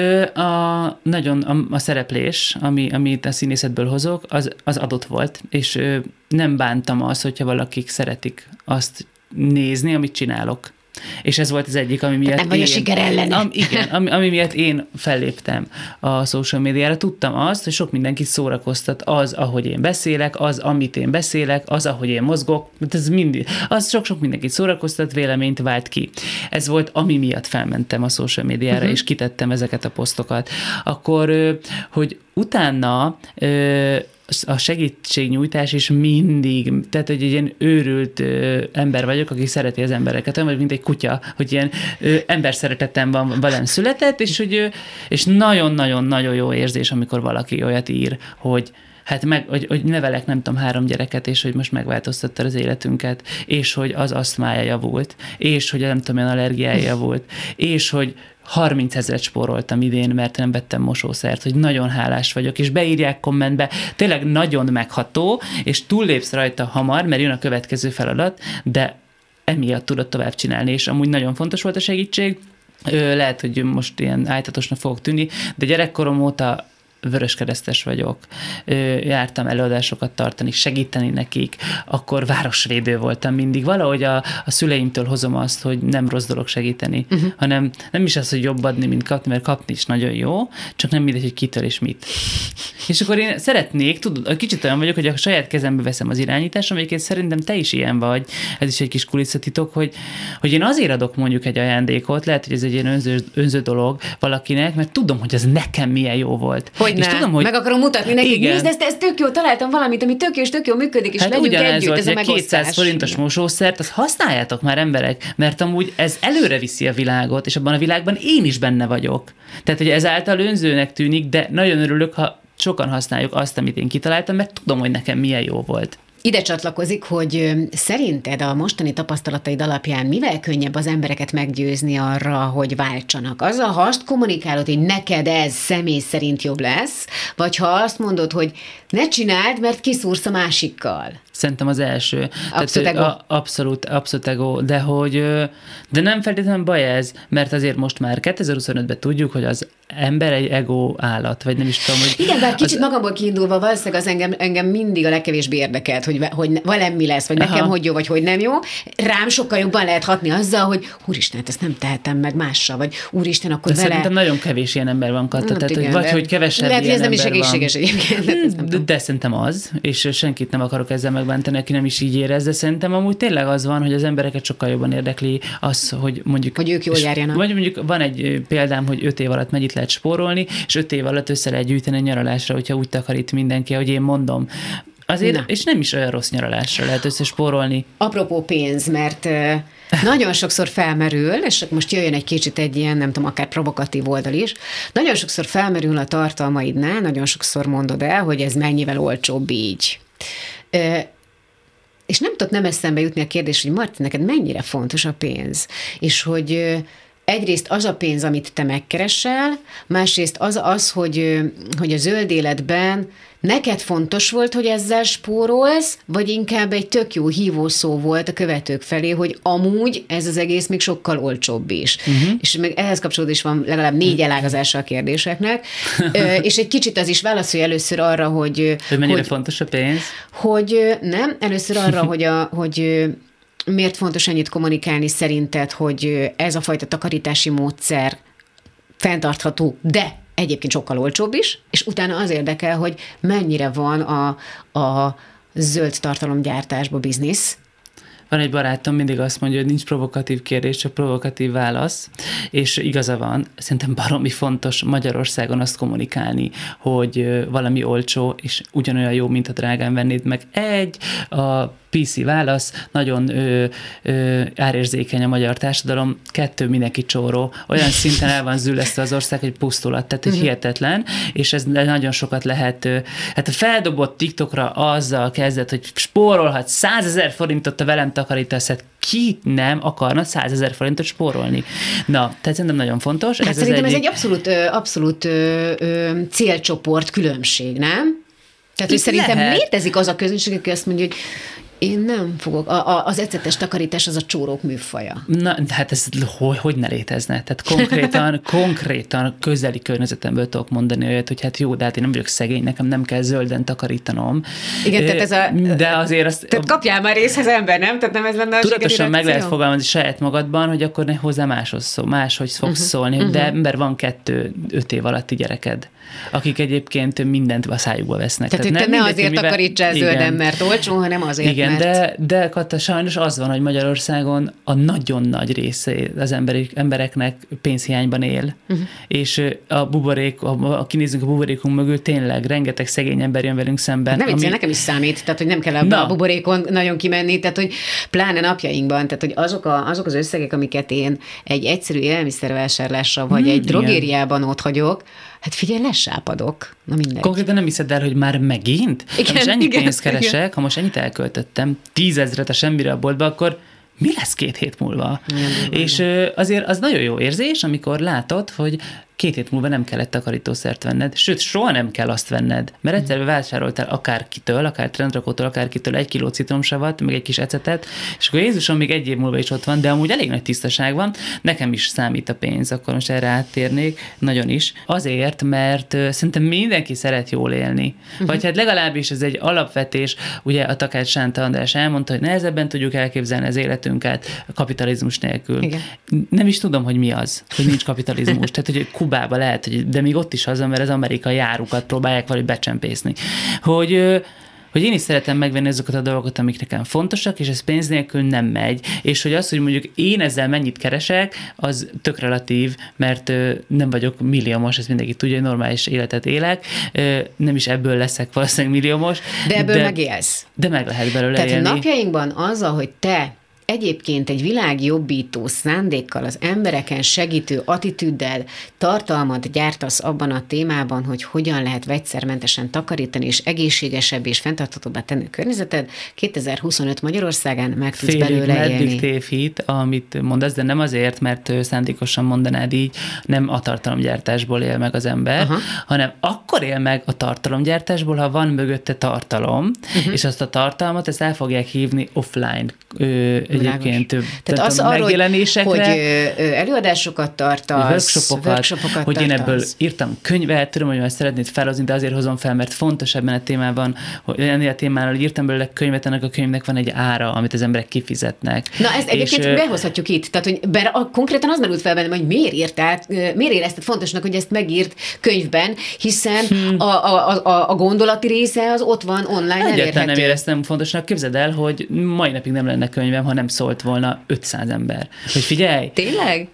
A szereplés, amit a színészetből hozok, az adott volt, és nem bántam azt, hogyha valakik szeretik azt nézni, amit csinálok. És ez volt az egyik, ami miatt nem vagy a siker ellene. Igen, ami miatt én felléptem a social médiára. Tudtam azt, hogy sok mindenkit szórakoztat az, ahogy én beszélek, az, amit én beszélek, az, ahogy én mozgok, ez mindig, az sok-sok mindenkit szórakoztat, véleményt vált ki. Ez volt, ami miatt felmentem a social médiára, és kitettem ezeket a posztokat. Akkor, hogy utána a segítségnyújtás is mindig, tehát hogy egy ilyen őrült ember vagyok, aki szereti az embereket, olyan vagy, mint egy kutya, hogy ilyen emberszeretetem van velem született, és nagyon-nagyon-nagyon jó érzés, amikor valaki olyat ír, hogy hogy nevelek, nem tudom, 3 gyereket, és hogy most megváltoztatta az életünket, és hogy az asztmája javult, és hogy nem tudom, olyan allergiája javult, és hogy 30 000 spóroltam idén, mert nem vettem mosószert, hogy nagyon hálás vagyok, és beírják kommentbe, tényleg nagyon megható, és túllépsz rajta hamar, mert jön a következő feladat, de emiatt tudod tovább csinálni, és amúgy nagyon fontos volt a segítség. Lehet, hogy most ilyen ájtatosnak fogok tűnni, de gyerekkorom óta vöröskeresztes vagyok, jártam előadásokat tartani, segíteni nekik, akkor városvédő voltam mindig. Valahogy a szüleimtől hozom azt, hogy nem rossz dolog segíteni, hanem nem is az, hogy jobb adni, mint kapni, mert kapni is nagyon jó, csak nem mindegy, hogy kitől és mit. És akkor én szeretnék, tudod, kicsit olyan vagyok, hogy a saját kezembe veszem az irányítást, amelyiként szerintem te is ilyen vagy, ez is egy kis kulisszatitok, hogy én azért adok mondjuk egy ajándékot, lehet, hogy ez egy ilyen önző dolog valakinek, mert tudom, hogy ez nekem milyen jó volt. És tudom, hogy meg akarom mutatni nekik, nézd, ez tök jó, találtam valamit, ami tök jó, és tök jó működik, és legyünk együtt, ez a megosztás. 200 forintos mosószert, azt használjátok már emberek, mert amúgy ez előre viszi a világot, és abban a világban én is benne vagyok. Tehát, hogy ezáltal önzőnek tűnik, de nagyon örülök, ha sokan használjuk azt, amit én kitaláltam, mert tudom, hogy nekem milyen jó volt. Ide csatlakozik, hogy szerinted a mostani tapasztalataid alapján mivel könnyebb az embereket meggyőzni arra, hogy váltsanak? Azzal, ha azt kommunikálod, hogy neked ez személy szerint jobb lesz, vagy ha azt mondod, hogy ne csináld, mert kiszúrsz a másikkal? Szerintem az első. Abszolút ego. Abszolút ego, de nem feltétlenül baj ez, mert azért most már 2025-ben tudjuk, hogy az ember egy ego állat, vagy nem is tudom, hogy... Igen, bár kicsit magamból kiindulva valószínűleg az engem mindig a legkevésbé érdekelt, hogy velem mi lesz, vagy nekem hogy jó, vagy hogy nem jó. Rám sokkal jobban lehet hatni azzal, hogy úristen, ezt nem tehetem meg mással, vagy úristen, akkor de vele... Szerintem nagyon kevés ilyen ember van, Katta, tehát igen, hogy hogy kevesebb lehet, ilyen hogy ez nem ember is egészséges egyébként. De szerintem az, és senkit nem akarok ezzel megbántani, aki nem is így érez, de szerintem amúgy tényleg az van, hogy az embereket sokkal jobban érdekli az, hogy mondjuk... Hogy ők jól járjanak. Vagy mondjuk van egy példám, hogy 5 év alatt mennyit lehet spórolni, és 5 év alatt össze lehet gyűjteni a nyaralásra, hogyha úgy takarít mindenki, hogy én mondom. Azért, és nem is olyan rossz nyaralásra lehet összespórolni. Apropó pénz, mert nagyon sokszor felmerül, és most jöjjön egy kicsit egy ilyen, nem tudom, akár provokatív oldal is, nagyon sokszor felmerül a tartalmaidnál, nagyon sokszor mondod el, hogy ez mennyivel olcsóbb így. És nem tudok nem eszembe jutni a kérdés, hogy Marti, neked mennyire fontos a pénz, és hogy egyrészt az a pénz, amit te megkeresel, másrészt az hogy a zöld életben neked fontos volt, hogy ezzel spórolsz, vagy inkább egy tök jó hívószó volt a követők felé, hogy amúgy ez az egész még sokkal olcsóbb is. És még ehhez kapcsolódóan is van legalább 4 elágazása a kérdéseknek, és egy kicsit az is válaszolj először arra, hogy mennyire fontos a pénz? Először arra, hogy miért fontos ennyit kommunikálni szerinted, hogy ez a fajta takarítási módszer fenntartható, de egyébként sokkal olcsóbb is, és utána az érdekel, hogy mennyire van a zöld tartalomgyártásba biznisz. Van egy barátom, mindig azt mondja, hogy nincs provokatív kérdés, csak provokatív válasz, és igaza van, szerintem baromi fontos Magyarországon azt kommunikálni, hogy valami olcsó, és ugyanolyan jó, mint a drágán vennéd meg. A PC válasz, nagyon árérzékeny a magyar társadalom, 2 mindenki csóró, olyan szinten el van züllesztve az ország, hogy pusztulat, tehát hogy hihetetlen, és ez nagyon sokat lehet, hát a feldobott TikTokra azzal kezdett, hogy spórolhat 100 000 forintot, a velem takarítasz, hát ki nem akarna 100 000 forintot spórolni? Na, tehát szerintem nagyon fontos. Hát szerintem ez egy abszolút célcsoport különbség, nem? Tehát, hogy szerintem létezik az a közönség, aki azt mondja, hogy Én nem fogok. Az ecetes takarítás az a csórók műfaja. Na, hát ez hogy ne létezne? Tehát konkrétan közeli környezetemből tudok mondani olyat, hogy hát jó, de hát én nem vagyok szegény, nekem nem kell zölden takarítanom. Igen, tehát ez de azért azt... Tehát kapjál már részhez ember, nem? Tehát nem ez lenne a tudatosan meg lehet fogalmazni saját magadban, hogy akkor ne hozzá máshogy fogsz szólni, de ember van 2-5 év alatti gyereked, akik egyébként mindent a szájukba vesznek. Tehát nem ne azért takarítsál zölden, mert olcsó, hanem azért, igen, mert... de Kata, sajnos az van, hogy Magyarországon a nagyon nagy része az embereknek pénzhiányban él. És kinézünk a buborékunk mögül, tényleg rengeteg szegény ember jön velünk szemben. Nem viccelj, nekem is számít, tehát hogy nem kell a buborékon nagyon kimenni, tehát hogy pláne napjainkban, tehát hogy azok az összegek, amiket én egy egyszerű élelmiszervásárlásra, vagy egy drogériában ott hagyok, hát figyelj, lesápadok. Na mindegy. Konkrétan nem hiszed el, hogy már megint? Igen, ha most ennyi pénzt keresek, ha most ennyit elköltöttem, 10 000 a semmire a boltba, akkor mi lesz 2 hét múlva? Igen, és azért az nagyon jó érzés, amikor látod, hogy 2 hét múlva nem kellett takarítószert venned, sőt, soha nem kell azt venned, mert egyszerűen vásároltál akárkitől, akár Trendrakótól, akárkitől 1 kiló citromsavat, meg egy kis ecetet, és akkor Jézusom, még 1 év múlva is ott van, de amúgy elég nagy tisztaság van, nekem is számít a pénz, akkor most erre áttérnék, nagyon is. Azért, mert szerintem mindenki szeret jól élni. Vagy hát legalábbis ez egy alapvetés, ugye a Takács Sánta András elmondta, hogy nehezebben tudjuk elképzelni az életünket kapitalizmus nélkül. Igen. Nem is tudom, hogy mi az, hogy nincs kapitalizmus. Tehát, hogy Kubába lehet, de még ott is az, mert az amerikai árukat próbálják valahogy becsempészni. Hogy én is szeretem megvenni azokat a dolgokat, amik nekem fontosak, és ez pénz nélkül nem megy. És hogy az, hogy mondjuk én ezzel mennyit keresek, az tök relatív, mert nem vagyok milliómos, ezt mindenki tudja, hogy normális életet élek, nem is ebből leszek valószínűleg milliómos. De ebből megélsz. De meg lehet belőle Tehát élni. napjainkban azzal, hogy te egyébként egy világjobbító szándékkal, az embereken segítő attitűddel tartalmat gyártasz abban a témában, hogy hogyan lehet vegyszermentesen takarítani, és egészségesebb és fenntarthatóbbá tenni a környezeted, 2025 Magyarországán meg tudsz belőle élni. Meddig tévhit, amit mondasz, de nem azért, mert szándékosan mondanád így, nem a tartalomgyártásból él meg az ember, hanem akkor él meg a tartalomgyártásból, ha van mögötte tartalom, és azt a tartalmat, ezt el fogják hívni offline egyébként tehát megjelenésekre. Hogy előadásokat tartasz, workshopokat hogy én ebből írtam könyvet, tudom, hogy már szeretnéd felhozni, de azért hozom fel, mert fontos ebben a témában, hogy ennél a témánál, hogy írtam belőle könyvet, ennek a könyvnek van egy ára, amit az emberek kifizetnek. Na, ezt egyébként behozhatjuk itt. Tehát, hogy konkrétan az merült fel bennem, hogy miért érezted fontosnak, hogy ezt megírt könyvben, hiszen a gondolati része az ott van online elérhető. Egyáltalán nem éreztem fontosnak. Képzeld el, hogy mai napig nem lenne könyvem, ha nem szólt volna 500 ember. Hogy figyelj! Tényleg?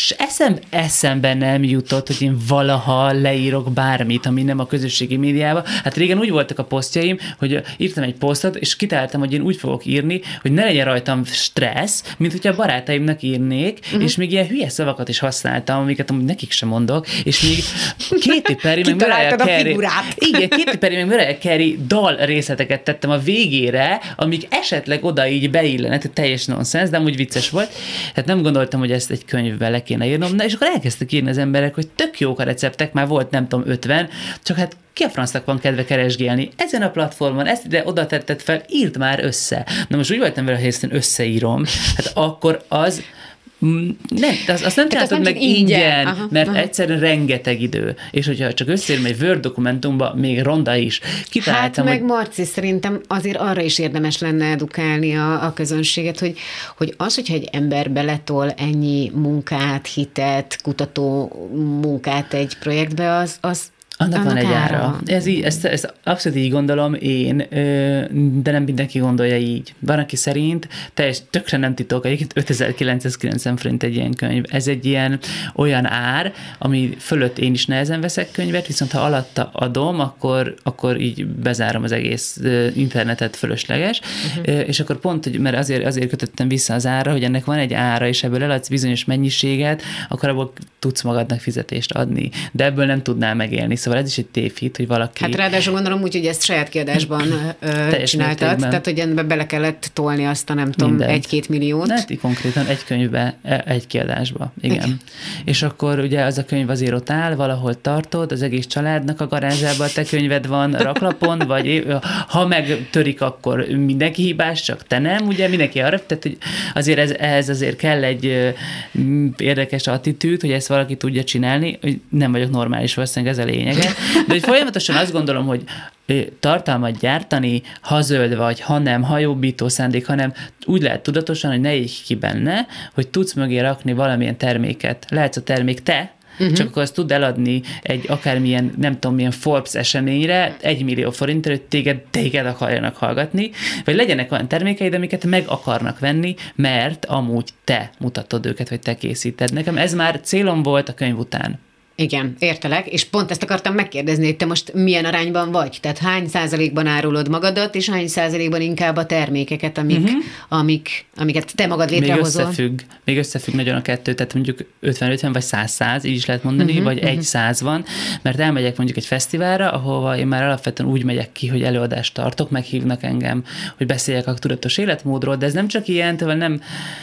Eszembe nem jutott, hogy én valaha leírok bármit, ami nem a közösségi médiába. Hát régen úgy voltak a posztjaim, hogy írtam egy posztot, és kitaláltam, hogy én úgy fogok írni, hogy ne legyen rajtam stressz, mint hogyha a barátaimnak írnék, és még ilyen hülye szavakat is használtam, amiket amúgy nekik sem mondok, és még Katy Perry, meg Mariah Carey. Igen, Katy Perry, meg Mariah Carey dal részleteket tettem a végére, amik esetleg oda így beillenek, teljes nonsens, de amúgy vicces volt. Hát nem gondoltam, hogy ezt egy könyvbe le kéne írnom, és akkor elkezdtek írni az emberek, hogy tök jók a receptek, már volt nem tudom 50, csak hát ki a francnak van kedve keresgélni? Ezen a platformon, ezt ide oda tetted fel, írd már össze. Na most úgy voltam vele, hogy ezt én összeírom, hát akkor az nem, azt nem csináltad meg ingyen, mert egyszerűen rengeteg idő. És hogyha csak összeírom egy Word dokumentumba, még ronda is. Hát meg Marci, szerintem azért arra is érdemes lenne edukálni a közönséget, hogy az, hogyha egy ember beletol ennyi munkát, hitet, kutató munkát egy projektbe, az annak van egy ára. Ezt abszolút így gondolom én, de nem mindenki gondolja így. Van, aki szerint, tökre nem titok, egyébként 5990 forint egy ilyen könyv. Ez egy ilyen olyan ár, ami fölött én is nehezen veszek könyvet, viszont ha alatta adom, akkor így bezárom az egész internetet, fölösleges, és akkor pont, mert azért kötöttem vissza az ára, hogy ennek van egy ára, és ebből eladsz bizonyos mennyiséget, akkor abból tudsz magadnak fizetést adni. De ebből nem tudnál megélni. Szóval Szóval ez is egy tévhit, hogy valaki... Hát ráadásul gondolom úgy, hogy ezt saját kiadásban csináltad, tehát hogy ebbe bele kellett tolni azt a nem tudom, 1-2 milliót. Hát konkrétan egy könyvbe, egy kiadásba, igen. És akkor ugye az a könyv azért ott áll, valahol tartod, az egész családnak a garázsában te könyved van raklapon, vagy ha megtörik, akkor mindenki hibás, csak te nem, ugye mindenki arra, tehát hogy azért ehhez azért kell egy érdekes attitűd, hogy ezt valaki tudja csinálni, hogy nem vagyok normális, valószínűleg ez a lényege. De hogy folyamatosan azt gondolom, hogy tartalmat gyártani, ha zöld vagy, ha nem, ha jobbító szándék, hanem úgy lehet tudatosan, hogy ne így ki benne, hogy tudsz mögé rakni valamilyen terméket. Lehetsz a termék te, csak akkor azt tud eladni egy akármilyen, nem tudom, milyen Forbes eseményre 1 millió forintért, hogy téged akarjanak hallgatni, vagy legyenek olyan termékeid, amiket meg akarnak venni, mert amúgy te mutatod őket, vagy te készíted. Nekem ez már célom volt a könyv után. Igen, értelek, és pont ezt akartam megkérdezni, hogy te most milyen arányban vagy? Tehát hány százalékban árulod magadat, és hány százalékban inkább a termékeket, amiket te magad létrehozol? Még összefügg nagyon a kettő, tehát mondjuk 50-50 vagy 100-100, így is lehet mondani, vagy 1-100 van, mert elmegyek mondjuk egy fesztiválra, ahova én már alapvetően úgy megyek ki, hogy előadást tartok, meghívnak engem, hogy beszéljek a tudatos életmódról, de ez nem csak ilyen, tehát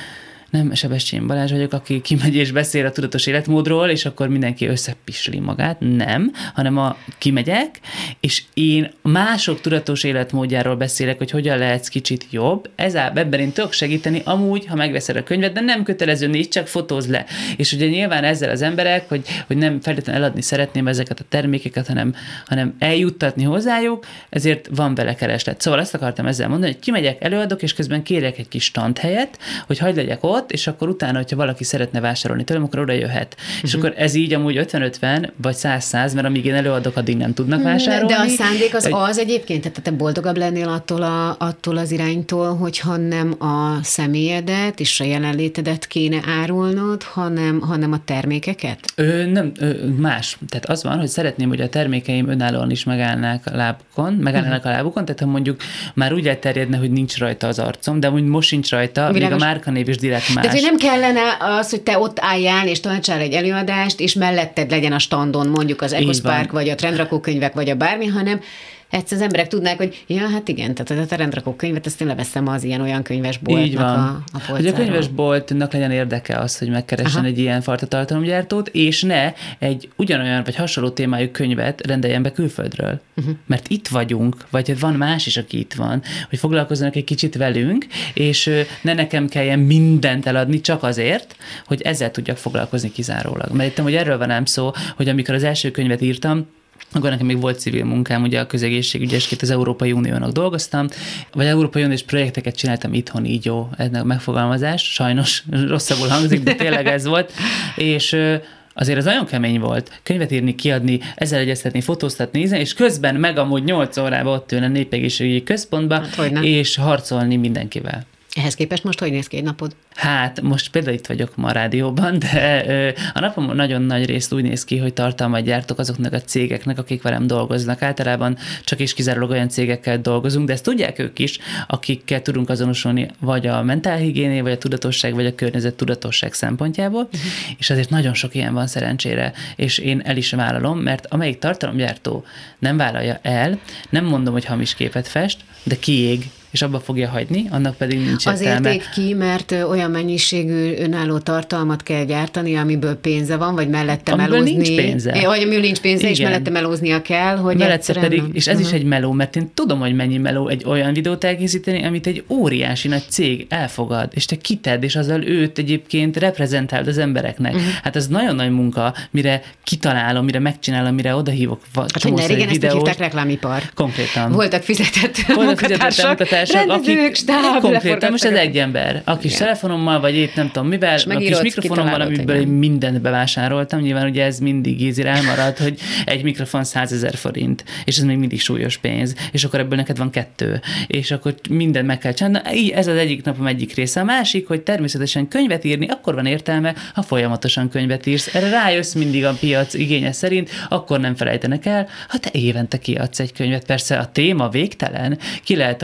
nem Sebestyén Balázs vagyok, aki kimegy és beszél a tudatos életmódról, és akkor mindenki összepisli magát. Nem, hanem kimegyek, és én mások tudatos életmódjáról beszélek, hogy hogyan lehetsz kicsit jobb. Ebben én tudok segíteni, amúgy, ha megveszed a könyvet, de nem kötelező, négy, csak fotózd le. És ugye nyilván ezzel az emberek, hogy nem feltétlenül eladni szeretném ezeket a termékeket, hanem eljuttatni hozzájuk, ezért van vele kereslet. Szóval azt akartam ezzel mondani, hogy kimegyek, előadok, és közben kérek egy kis standhelyet, hogy hagyd legyek ott, és akkor utána, hogyha valaki szeretne vásárolni tőlem, akkor oda jöhet. És akkor ez így amúgy 50-50 vagy 100-100, mert amíg én előadok, addig nem tudnak vásárolni. De a szándék az egyébként, tehát te boldogabb lennél attól az iránytól, hogyha nem a személyedet és a jelenlétedet kéne árulnod, hanem a termékeket? Nem, más. Tehát az van, hogy szeretném, hogy a termékeim önállóan is megállnának a lábukon, tehát ha mondjuk már úgy elterjedne, hogy nincs rajta az arcom, de úgy most sincs rajta, még a márkanév is direkt más. De hogy nem kellene az, hogy te ott álljál és tartsál egy előadást, és melletted legyen a standon mondjuk az EcoSpark, vagy a Trendrakó könyvek, vagy a bármi, hanem egyszer az emberek tudnák, hogy ja, hát igen, tehát a Trendrakó könyvet, ezt én leveszem az ilyen-olyan könyvesboltnak a polcáról. Hogy a könyvesboltnak legyen érdeke az, hogy megkeressen egy ilyen fajta tartalomgyártót, és ne egy ugyanolyan vagy hasonló témájú könyvet rendeljen be külföldről. Mert itt vagyunk, vagy van más is, aki itt van, hogy foglalkozzanak egy kicsit velünk, és ne nekem kelljen mindent eladni csak azért, hogy ezzel tudjak foglalkozni kizárólag. Mert itt, hogy erről van ám szó, hogy amikor az első könyvet írtam, akkor nekem még volt civil munkám, ugye a közegészségügyesként az Európai Uniónak dolgoztam, vagy Európai Uniós projekteket csináltam itthon, így jó, ennek a megfogalmazás, sajnos rosszabbul hangzik, de tényleg ez volt, és azért ez nagyon kemény volt. Könyvet írni, kiadni, ezzel egyeztetni, fotóztatni, nézni, és közben meg amúgy 8 órában ott ülni a népegészségügyi központba, és harcolni mindenkivel. Ehhez képest most hogy néz ki egy napod? Hát most például itt vagyok ma a rádióban, de a napom nagyon nagy részt úgy néz ki, hogy tartalmat gyártok azoknak a cégeknek, akik velem dolgoznak. Általában csak és kizárólag olyan cégekkel dolgozunk, de ezt tudják ők is, akikkel tudunk azonosulni, vagy a mentálhigiéné, vagy a tudatosság, vagy a környezet tudatosság szempontjából, és azért nagyon sok ilyen van szerencsére, és én el is vállalom, mert amelyik tartalomgyártó nem vállalja el, nem mondom, hogy hamis képet fest, de kiég, és abba fogja hagyni, annak pedig nincs értelme. Azért ég ki, mert olyan mennyiségű önálló tartalmat kell gyártani, amiből pénze van, vagy mellette melózni. Nincs pénze. Vagy amiből nincs pénze, igen. És mellette melóznia kell, hogy mellette pedig, és ez is egy meló, mert én tudom, hogy mennyi meló egy olyan videót elkészíteni, amit egy óriási nagy cég elfogad, és te kited, és azzal őt egyébként reprezentáld az embereknek. Hát ez nagyon nagy munka, mire kitalálom, mire megcsinálom, mire odahívok csomószor egy videót. Ezt hívták reklámipar. Konkrétan. Voltak fizetett munkatársak. Rendezők, stáb, konkrétan most ez egy ember, a kis telefonommal, vagy épp nem tudom mivel, a kis mikrofonommal, amiből én mindent bevásároltam, nyilván ugye ez mindig ízire elmarad, hogy egy mikrofon 100 000 forint, és ez még mindig súlyos pénz, és akkor ebből neked van 2, és akkor mindent meg kell csinálni. Na, így ez az egyik napom egyik része. A másik, hogy természetesen könyvet írni, akkor van értelme, ha folyamatosan könyvet írsz. Erre rájössz mindig a piac igénye szerint, akkor nem felejtenek el, ha te évente kiadsz egy könyvet. Persze a téma végtelen, ki lehet adni, de a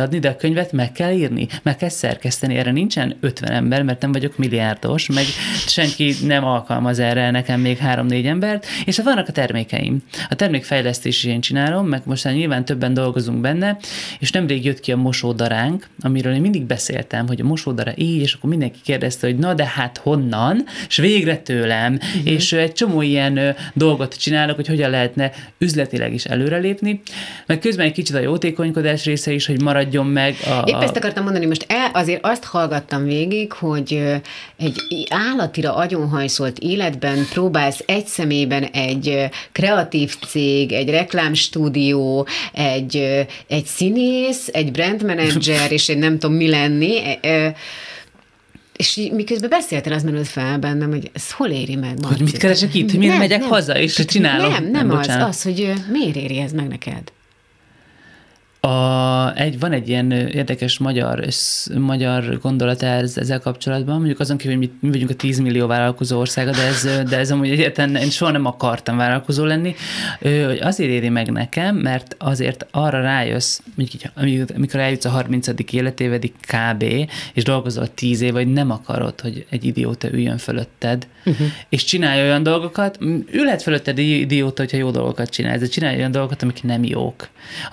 könyvet meg kell írni, meg kell szerkeszteni. Erre nincsen 50 ember, mert nem vagyok milliárdos, meg senki nem alkalmaz erre, nekem még 3-4 embert, és vannak a termékeim. A termékfejlesztés is én csinálom, meg most nyilván többen dolgozunk benne, és nemrég jött ki a mosódaránk, amiről én mindig beszéltem, hogy a mosódara így, és akkor mindenki kérdezte, hogy na de hát honnan, és végre tőlem, és egy csomó ilyen dolgot csinálok, hogy hogyan lehetne üzletileg is előrelépni, meg közben egy kicsit a jótékonykodás része is, hogy maradjon meg Épp ezt akartam mondani, most azért azt hallgattam végig, hogy egy állatira agyonhajszolt életben próbálsz egy személyben egy kreatív cég, egy reklámstúdió, egy színész, egy brandmanager, és egy nem tudom mi lenni, és miközben beszéltél, az merült fel bennem, hogy ez hol éri meg? Hogy mit keresek itt? Hogy miért megyek haza, és csinálom? Nem az, hogy miért éri ez meg neked? Van egy ilyen érdekes magyar gondolat ezzel kapcsolatban, mondjuk azon kívül, hogy mi vagyunk a 10 millió vállalkozó országa, de ez amúgy egyáltalán én soha nem akartam vállalkozó lenni, hogy azért éri meg nekem, mert azért arra rájössz, amikor eljutsz a 30. életévedig kb., és dolgozol 10 év, vagy nem akarod, hogy egy idióta üljön fölötted, és csinálj olyan dolgokat, ülhet fölötted idióta, hogyha jó dolgokat csinálsz, de csinálj olyan dolgokat, amik nem jók.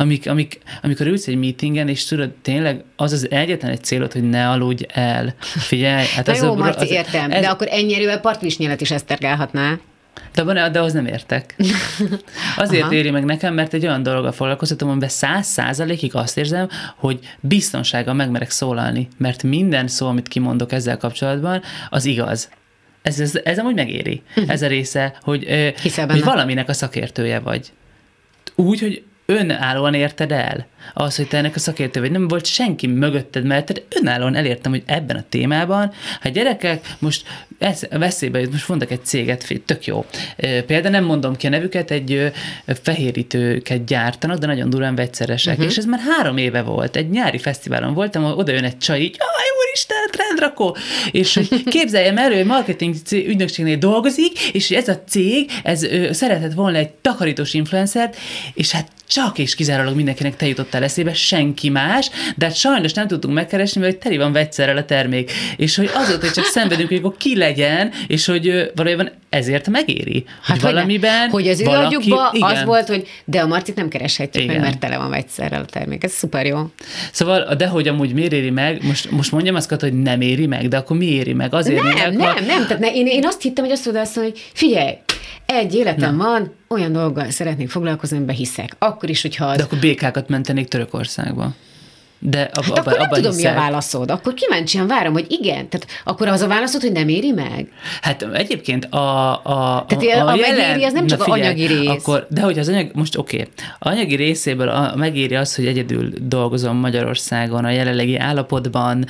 Amikor ülsz egy meetingen, és tudod, tényleg az egyetlen egy célod, hogy ne aludj el. Figyelj. Hát na jó, Marci, értem, de akkor ennyi erővel partvisnyelet is esztergálhatná. De ahhoz nem értek. Azért éri meg nekem, mert egy olyan dologgal foglalkoztatom, amiben 100%-ig azt érzem, hogy biztonsággal megmerek szólalni, mert minden szó, amit kimondok ezzel kapcsolatban, az igaz. Ez amúgy megéri. Ez a része, hogy valaminek a szakértője vagy. Úgy, hogy önállóan érted el az, hogy te ennek a szakértő vagy. Nem volt senki mögötted, mert önállóan elértem, hogy ebben a témában, ha gyerekek, most veszélybe jut, most mondok egy céget, tök jó. Például nem mondom ki a nevüket, egy fehérítőket gyártanak, de nagyon durván vegyszeresek. És ez már 3 éve volt. Egy nyári fesztiválon voltam, ahol oda jön egy csaj, így, úristen, trendrakó! És képzeljem elő, hogy marketing ügynökségnél dolgozik, és ez a cég, ez szeretett volna egy takarítós influencert, és hát csak és kizárólag mindenkinek te jutottál eszébe, senki más, de hát sajnos nem tudtunk megkeresni, mert teli van vegyszerrel a termék. És hogy azóta, hogy csak szenvedünk, hogy akkor ki legyen, és hogy valójában ezért megéri. Hát hogy valamiben hogy az ő agyukban az volt, hogy de a Marcit nem kereshetjük meg, mert tele van vegyszerrel a termék. Ez szuper jó. Szóval, de hogy amúgy miért éri meg, most mondjam azt, hogy nem éri meg, de akkor mi éri meg? Azért nem. Tehát én azt hittem, hogy azt tudod azt mondani, hogy figyelj, egy életem van, olyan dolggal szeretnék foglalkozni, amiben hiszek. Akkor is, hogyha... De akkor békákat mentenék Törökországba. De akkor nem tudom, mi a válaszod. Akkor kíváncsian várom, hogy igen. Tehát akkor az a válaszod, hogy nem éri meg? Hát egyébként a megéri, az nem csak figyelj, anyagi rész. Akkor, de hogy az anyag, most oké. A anyagi részéből megéri az, hogy egyedül dolgozom Magyarországon, a jelenlegi állapotban,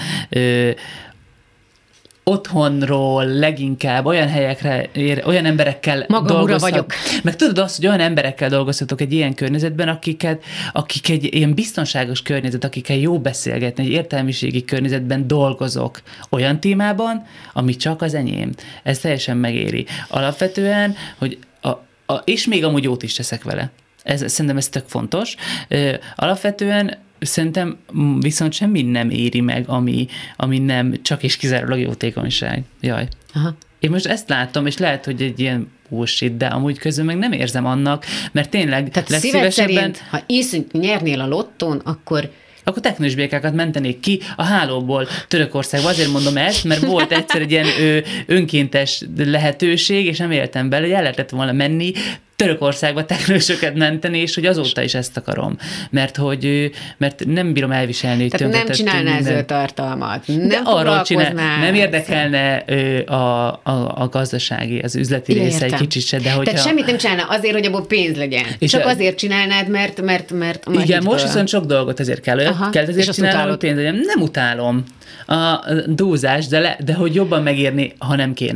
otthonról leginkább olyan helyekre, olyan emberekkel vagyok. Meg tudod azt, hogy olyan emberekkel dolgozhatok egy ilyen környezetben, akik egy ilyen biztonságos környezet, akikkel jó beszélgetni, egy értelmiségi környezetben dolgozok olyan témában, ami csak az enyém. Ez teljesen megéri. Alapvetően, hogy és még amúgy jót is teszek vele. Szerintem ez tök fontos. Alapvetően szerintem viszont semmi nem éri meg, ami nem csak és kizárólag jótékonyság. Jaj. Aha. Én most ezt látom, és lehet, hogy egy ilyen bullshit, de amúgy közben meg nem érzem annak, mert tényleg tehát szíved szerint, ha nyernél a lottón, akkor teknős békákat mentenék ki a hálóból Törökországba. Azért mondom ezt, mert volt egyszer egy ilyen önkéntes lehetőség, és nem éltem bele, hogy el lehetett volna menni Törökországba teknősöket menteni, és hogy azóta is ezt akarom. Mert nem bírom elviselni, hogy tehát nem csinálnál zöld tartalmat, nem foglalkoznál. Nem érdekelne a gazdasági, az üzleti része egy kicsit se, de hogyha... Tehát semmit nem csinálna azért, hogy abból pénz legyen. És csak azért csinálnád, mert igen, most viszont sok dolgot ezért kell ezért csinálnom, hogy pénz legyen. Nem utálom a dúzás, de hogy jobban megérni, ha nem kéne.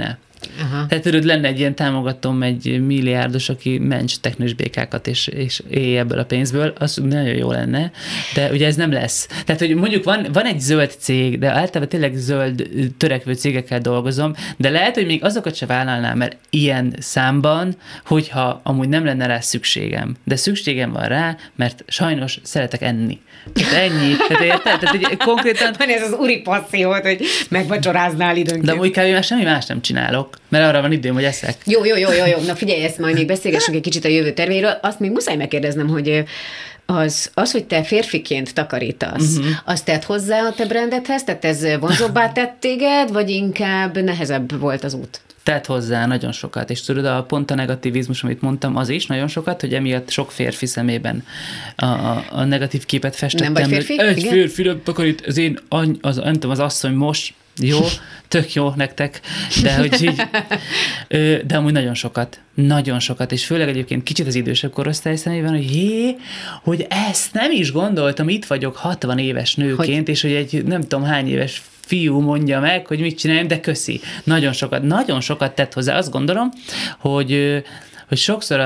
Tehát tudod, lenne egy ilyen támogatom, egy milliárdos, aki ments technős békákat, és élj ebből a pénzből, az nagyon jó lenne, de ugye ez nem lesz. Tehát, hogy mondjuk van egy zöld cég, de általában tényleg zöld törekvő cégekkel dolgozom, de lehet, hogy még azokat se vállalnám, mert ilyen számban, hogyha amúgy nem lenne rá szükségem. De szükségem van rá, mert sajnos szeretek enni. Tehát ennyi. Tehát érted? Tehát konkrétan... Van ez az uri passziót, hogy megvacsoráznál időnként. De amúgy kb. Már semmi más nem csinálok, mert arra van időm, hogy eszek. Jó. Na figyelj, ezt majd még beszélgessünk egy kicsit a jövő tervéről. Azt még muszáj megkérdeznem, hogy az, hogy te férfiként takarítasz, azt tett hozzá a te brandedhez? Tehát ez vonzóbbá tett téged, vagy inkább nehezebb volt az út? Tett hozzá nagyon sokat, és tudod, pont a negativizmus, amit mondtam, az is nagyon sokat, hogy emiatt sok férfi szemében a negatív képet festettem. Nem vagy férfi? Egy férfi nem takarít, az asszony most, jó, tök jó nektek, de hogy így, de amúgy nagyon sokat, és főleg egyébként kicsit az idősebb korosztály szemében, hogy ezt nem is gondoltam, itt vagyok 60 éves nőként, és hogy egy nem tudom hány éves fiú mondja meg, hogy mit csináljam, de köszi. Nagyon sokat tett hozzá. Azt gondolom, hogy sokszor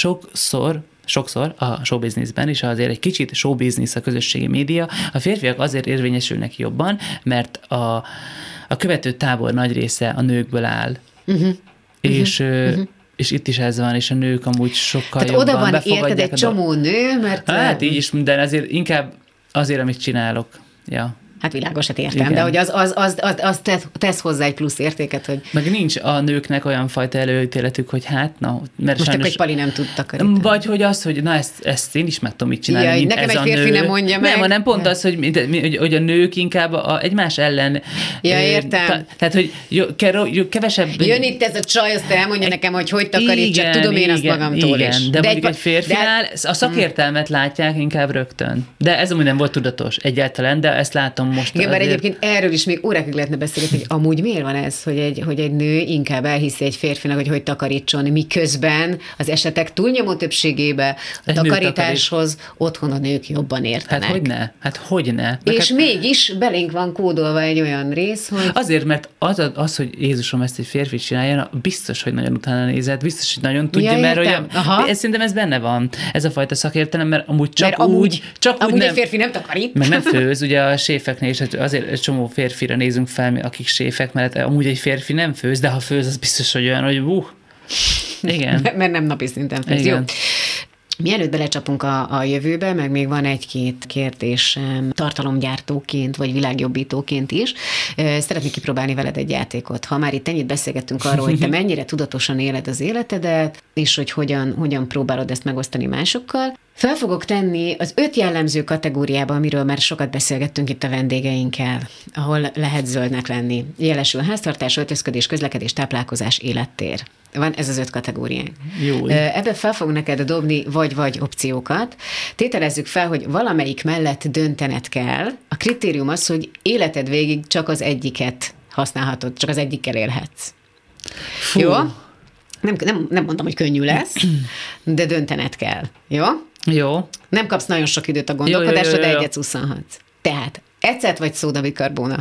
a showbizniszben, és azért egy kicsit showbiznisz a közösségi média, a férfiak azért érvényesülnek jobban, mert a követő tábor nagy része a nőkből áll. És itt is ez van, és a nők amúgy sokkal tehát jobban oda van befogadják. Érted egy csomó nő, mert... Hát így is, de azért inkább azért, amit csinálok. Ja. Hát világosat értem, igen. De hogy az tesz hozzá egy plusz értéket, hogy... Meg nincs a nőknek olyan fajta előítéletük, hogy hát, na... Mert most sajnos... egy Pali nem tud takarítani. Vagy hogy az, hogy na ezt én is meg tudom mit csinálni, mint nekem ez egy férfi nem mondja meg. Nem, hanem pont az, hogy a nők inkább egymás ellen... Ja, értem. Tehát, hogy kevesebb... Jön itt ez a csaj, azt elmondja nekem, hogy takarítsak, tudom én azt magamtól is. De mondjuk egy férfinál a szakértelmet látják inkább rögtön. De ez amúgy nem volt tudatos egyáltalán, de ezt látom most. Igen, mert egyébként erről is még órákig lehetne beszélni, hogy amúgy miért van ez, hogy egy nő inkább elhiszi egy férfinak, hogy takarítson, miközben az esetek túlnyomó többségébe a takarításhoz otthon a nők jobban értenek. Hát hogyne. És mégis belénk van kódolva egy olyan rész, hogy... Azért, mert az, hogy Jézusom ezt egy férfi csinálja, biztos, hogy nagyon utána nézett, biztos, hogy nagyon tudja, mert olyan... Szerintem ez benne van, ez a fajta szakértelem, mert amúgy csak úgy nem, egy férfi nem takarít. Meg nem főz, ugye a séfeknél is, azért egy csomó férfira nézünk fel, akik séfek, mert amúgy egy férfi nem főz, de ha főz, az biztos, hogy olyan, hogy igen. Mert nem napi szinten főz. Jó. Mielőtt belecsapunk a jövőbe, meg még van egy-két kérdésem tartalomgyártóként, vagy világjobbítóként is. Szeretnék kipróbálni veled egy játékot. Ha már itt ennyit beszélgettünk arról, hogy te mennyire tudatosan éled az életedet, és hogy hogyan próbálod ezt megosztani másokkal, fel fogok tenni az 5 jellemző kategóriába, amiről már sokat beszélgettünk itt a vendégeinkkel, ahol lehet zöldnek lenni. Jelesül háztartás, öltözködés, közlekedés, táplálkozás, élettér. Van ez az 5 kategóriánk. Jó. Ebbe fel fog neked dobni vagy opciókat. Tételezzük fel, hogy valamelyik mellett döntened kell. A kritérium az, hogy életed végig csak az egyiket használhatod, csak az egyikkel élhetsz. Fú. Jó? Nem mondom, hogy könnyű lesz, de döntened kell. Jó? Jó. Nem kapsz nagyon sok időt a gondolkodásra, de egyet szusszanhatsz. Tehát ecet vagy szódabikarbóna?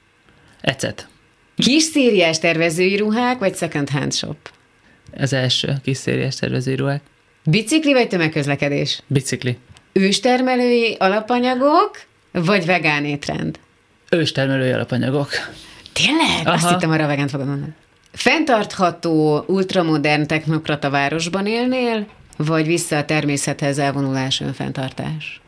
Ecet. Kis szériás tervezői ruhák, vagy second hand shop? Az első kis szériás tervezői ruhák. Bicikli vagy tömegközlekedés? Bicikli. Őstermelői alapanyagok, vagy vegán étrend? Őstermelői alapanyagok. Tényleg? Aha. Azt hittem, arra a vegánt fogod mondani. Fenntartható, ultramodern technokrata városban élnél, vagy vissza a természethez elvonulás, önfenntartás?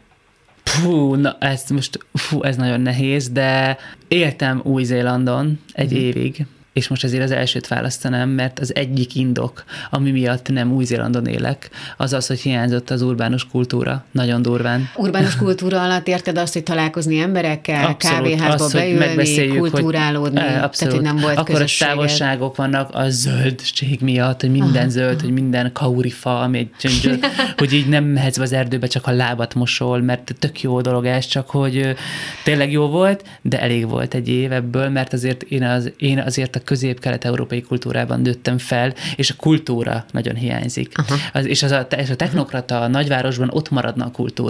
Ez nagyon nehéz, de éltem Új-Zélandon egy évig, és most ezért az elsőt választanám, mert az egyik indok, ami miatt nem Új-Zélandon élek, az az, hogy hiányzott az urbánus kultúra, nagyon durván. Urbánus kultúra alatt érted azt, hogy találkozni emberekkel, abszolút, kávéházba beülni, kulturálódni, tehát hogy nem volt akkor közösséged. Akkor a távolságok vannak a zöldség miatt, hogy minden zöld, hogy minden kaurifa, ami egy gyöngyöl, hogy így nem mehetsz az erdőbe, csak a lábat mosol, mert tök jó dolog ez, csak hogy tényleg jó volt, de elég volt egy év ebből, mert azért én azért a közép-kelet-európai kultúrában nőttem fel, és a kultúra nagyon hiányzik. És a technokrata a nagyvárosban ott maradna a kultúra.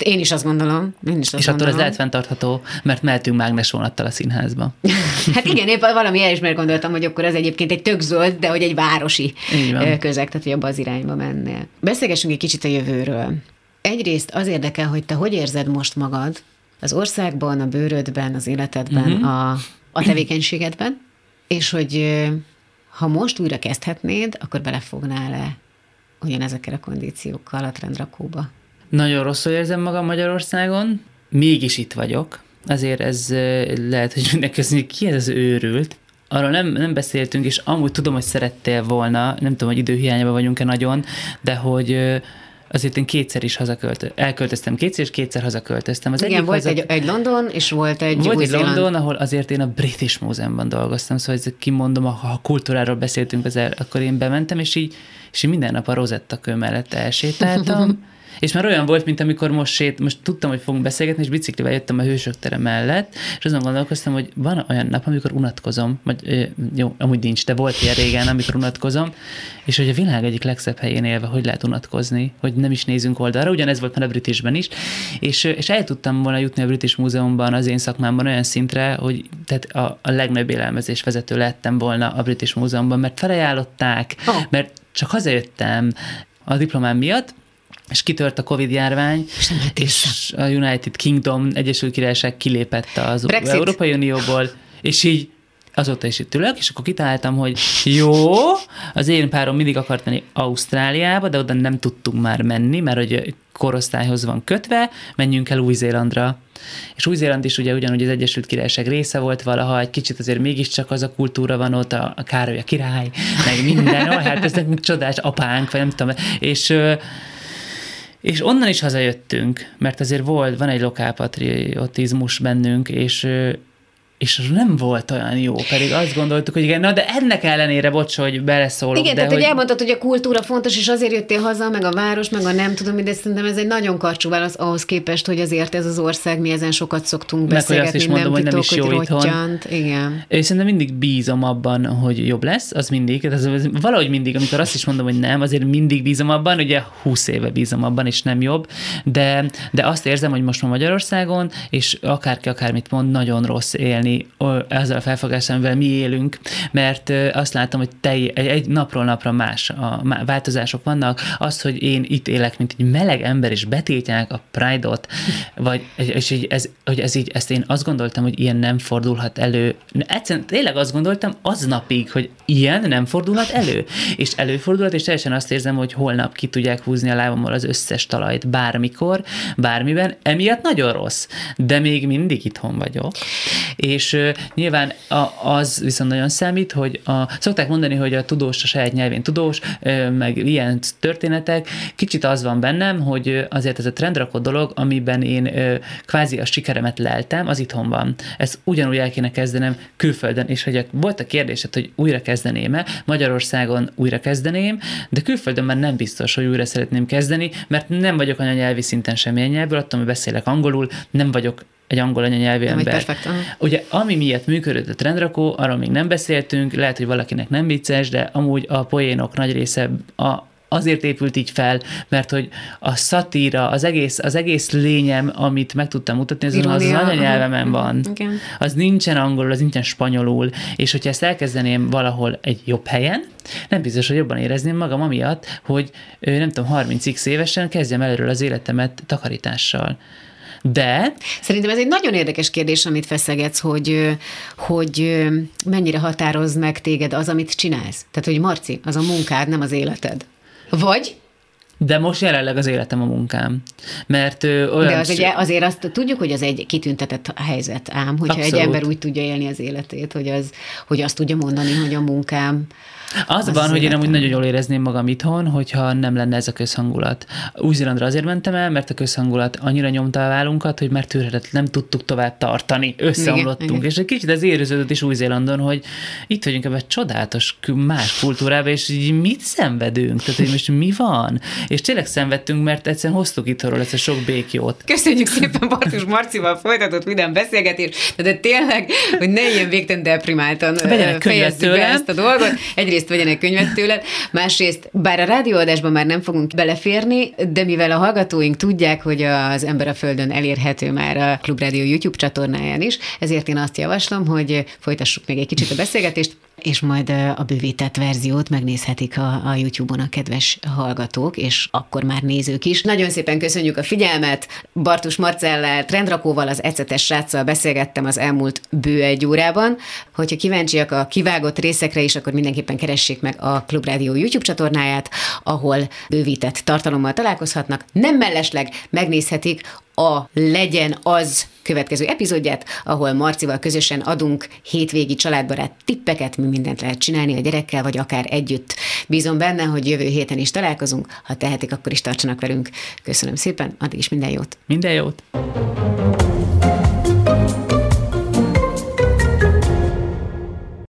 Én is azt gondolom. És attól ez lehet fenntartható, mert mehetünk mágnesvonattal a színházba. Hát igen, épp valami elismert gondoltam, hogy akkor az egyébként egy tök zöld, de hogy egy városi közeg, tehát hogy abba az irányba mennél. Beszélgessünk egy kicsit a jövőről. Egyrészt az érdekel, hogy te hogy érzed most magad az országban, a bőrödben, az életedben, a tevékenységedben, és hogy ha most újra kezdhetnéd, akkor belefognál-e ugyanezekkel a kondíciókkal a Trendrakóba? Nagyon rosszul érzem magam Magyarországon, mégis itt vagyok. Azért ez lehet, hogy mindenki azt mondja, ki ez az őrült. Arról nem beszéltünk, és amúgy tudom, hogy szerettél volna, nem tudom, hogy időhiányában vagyunk-e nagyon, de hogy azért én kétszer is elköltöztem kétszer, és kétszer hazaköltöztem. Igen, volt egy London, és volt egy Új-Zéland. London, ahol azért én a British Múzeumban dolgoztam, szóval kimondom, ha a kultúráról beszéltünk, akkor én bementem, és így minden nap a Rosetta kő mellett elsétáltam, és már olyan volt, mint amikor most tudtam, hogy fogunk beszélgetni, és biciklivel jöttem a Hősök tere mellett, és azon gondolkoztam, hogy van olyan nap, amikor unatkozom, vagy jó, amúgy nincs, de volt ilyen régen, amikor unatkozom, és hogy a világ egyik legszebb helyén élve, hogy lehet unatkozni, hogy nem is nézünk oldalra, ugyanez volt már a Britishben is, és el tudtam volna jutni a British Múzeumban, az én szakmámban olyan szintre, hogy tehát a legnagyobb élelmezés vezető lettem volna a British Múzeumban, mert felajánlották, mert csak hazajöttem a diplomám miatt, és kitört a Covid-járvány, és a United Kingdom, Egyesült Királyság kilépett az Európai Unióból, és így azóta is itt ülök, és akkor kitaláltam, hogy jó, az én párom mindig akart menni Ausztráliába, de oda nem tudtunk már menni, mert hogy korosztályhoz van kötve, menjünk el Új-Zélandra. És Új-Zéland is ugye ugyanúgy az Egyesült Királyság része volt valaha, egy kicsit azért mégiscsak az a kultúra van ott, a Károly a király, meg minden, hát ez nekünk csodás apánk, vagy nem tudom, és onnan is hazajöttünk, mert azért van egy lokálpatriotizmus bennünk, és nem volt olyan jó, pedig azt gondoltuk, hogy igen, na de ennek ellenére, bocs, hogy beleszólok. Igen, tehát hogy elmondtad, hogy a kultúra fontos, és azért jöttél haza, meg a város, meg a nem tudom, de szerintem ez egy nagyon karcsú válasz ahhoz képest, hogy azért ez az ország, mi ezen sokat szoktunk beszélgetni, is mondom, hogy nem is jó itthon. Igen. És szerintem mindig bízom abban, hogy jobb lesz, az mindig, valahogy mindig, amikor azt is mondom, hogy nem, azért mindig bízom abban, ugye 20 éve bízom abban, és nem jobb, de azt érzem, hogy most ma Magyarországon, és akármit mond, nagyon rossz élni ezzel a felfogással, amivel mi élünk, mert azt látom, hogy egy napról napra más változások vannak. Az, hogy én itt élek, mint egy meleg ember, és betiltják a Pride-ot, ezt én azt gondoltam, hogy ilyen nem fordulhat elő. Egyszerűen tényleg azt gondoltam aznapig, hogy ilyen nem fordulhat elő. És előfordulhat, és teljesen azt érzem, hogy holnap ki tudják húzni a lábammal az összes talajt bármikor, bármiben. Emiatt nagyon rossz, de még mindig itthon vagyok. És nyilván az viszont nagyon számít, hogy szokták mondani, hogy a tudós a saját nyelvén tudós, meg ilyen történetek. Kicsit az van bennem, hogy azért ez a Trendrakó dolog, amiben én kvázi a sikeremet leltem, az itthon van. Ezt ugyanúgy el kéne kezdenem külföldön, és hogy volt a kérdésed, hogy újra kezdeném-e, Magyarországon újra kezdeném, de külföldön már nem biztos, hogy újra szeretném kezdeni, mert nem vagyok anyanyelvi szinten semmilyen nyelvből, attól, hogy beszélek angolul, nem vagyok egy angol anyanyelvű ember. Ugye, ami miatt működött a Trendrakó, arról még nem beszéltünk, lehet, hogy valakinek nem vicces, de amúgy a poénok nagy része azért épült így fel, mert hogy a szatíra, az egész lényem, amit meg tudtam mutatni, az anyanyelvemen van. Igen. Az nincsen angolul, az nincsen spanyolul, és hogyha ezt elkezdeném valahol egy jobb helyen, nem biztos, hogy jobban érezném magam amiatt, hogy nem tudom, 30x évesen kezdjem előről az életemet takarítással. De... Szerintem ez egy nagyon érdekes kérdés, amit feszegetsz, hogy mennyire határoz meg téged az, amit csinálsz. Tehát, hogy Marci, az a munkád, nem az életed. Vagy... De most jelenleg az életem a munkám. Mert olyan... De azért azt tudjuk, hogy az egy kitüntetett helyzet ám, hogyha abszolút. Egy ember úgy tudja élni az életét, hogy azt tudja mondani, hogy a munkám... Az van, hogy én amúgy nagyon jól érezném magam itthon, hogyha nem lenne ez a közhangulat. Új-Zélandra azért mentem el, mert a közhangulat annyira nyomta a vállunkat, hogy már tűrhetetlen, nem tudtuk tovább tartani, összeomlottunk. Igen. És egy kicsit az érőződött is Új-Zélandon, hogy itt vagyunk ebben csodálatos más kultúrában, és így mit szenvedünk? Tehát, hogy most mi van? és tényleg szenvedtünk, mert egyszerűen hoztuk itthonról ezt a sok békjót. Köszönjük szépen Bartus Marcival folytatott vidám beszélgetést, de tényleg, hogy ne ilyen végtelen deprimáltan fejezzük be ezt a dolgot. Egyrészt vegyenek könyvet tőled, másrészt, bár a rádióadásban már nem fogunk beleférni, de mivel a hallgatóink tudják, hogy az Ember a Földön elérhető már a Klubrádió YouTube csatornáján is, ezért én azt javaslom, hogy folytassuk még egy kicsit a beszélgetést, és majd a bővített verziót megnézhetik a YouTube-on a kedves hallgatók, és akkor már nézők is. Nagyon szépen köszönjük a figyelmet. Bartus Marcellel, trendrakóval, az ecetes sráccal beszélgettem az elmúlt bő 1 órában. Hogyha kíváncsiak a kivágott részekre is, akkor mindenképpen keressék meg a Klubrádió YouTube csatornáját, ahol bővített tartalommal találkozhatnak. Nem mellesleg megnézhetik a Legyen az következő epizódját, ahol Marcival közösen adunk hétvégi családbarát tippeket, mi mindent lehet csinálni a gyerekkel, vagy akár együtt. Bízom benne, hogy jövő héten is találkozunk, ha tehetik, akkor is tartsanak velünk. Köszönöm szépen, addig is minden jót! Minden jót!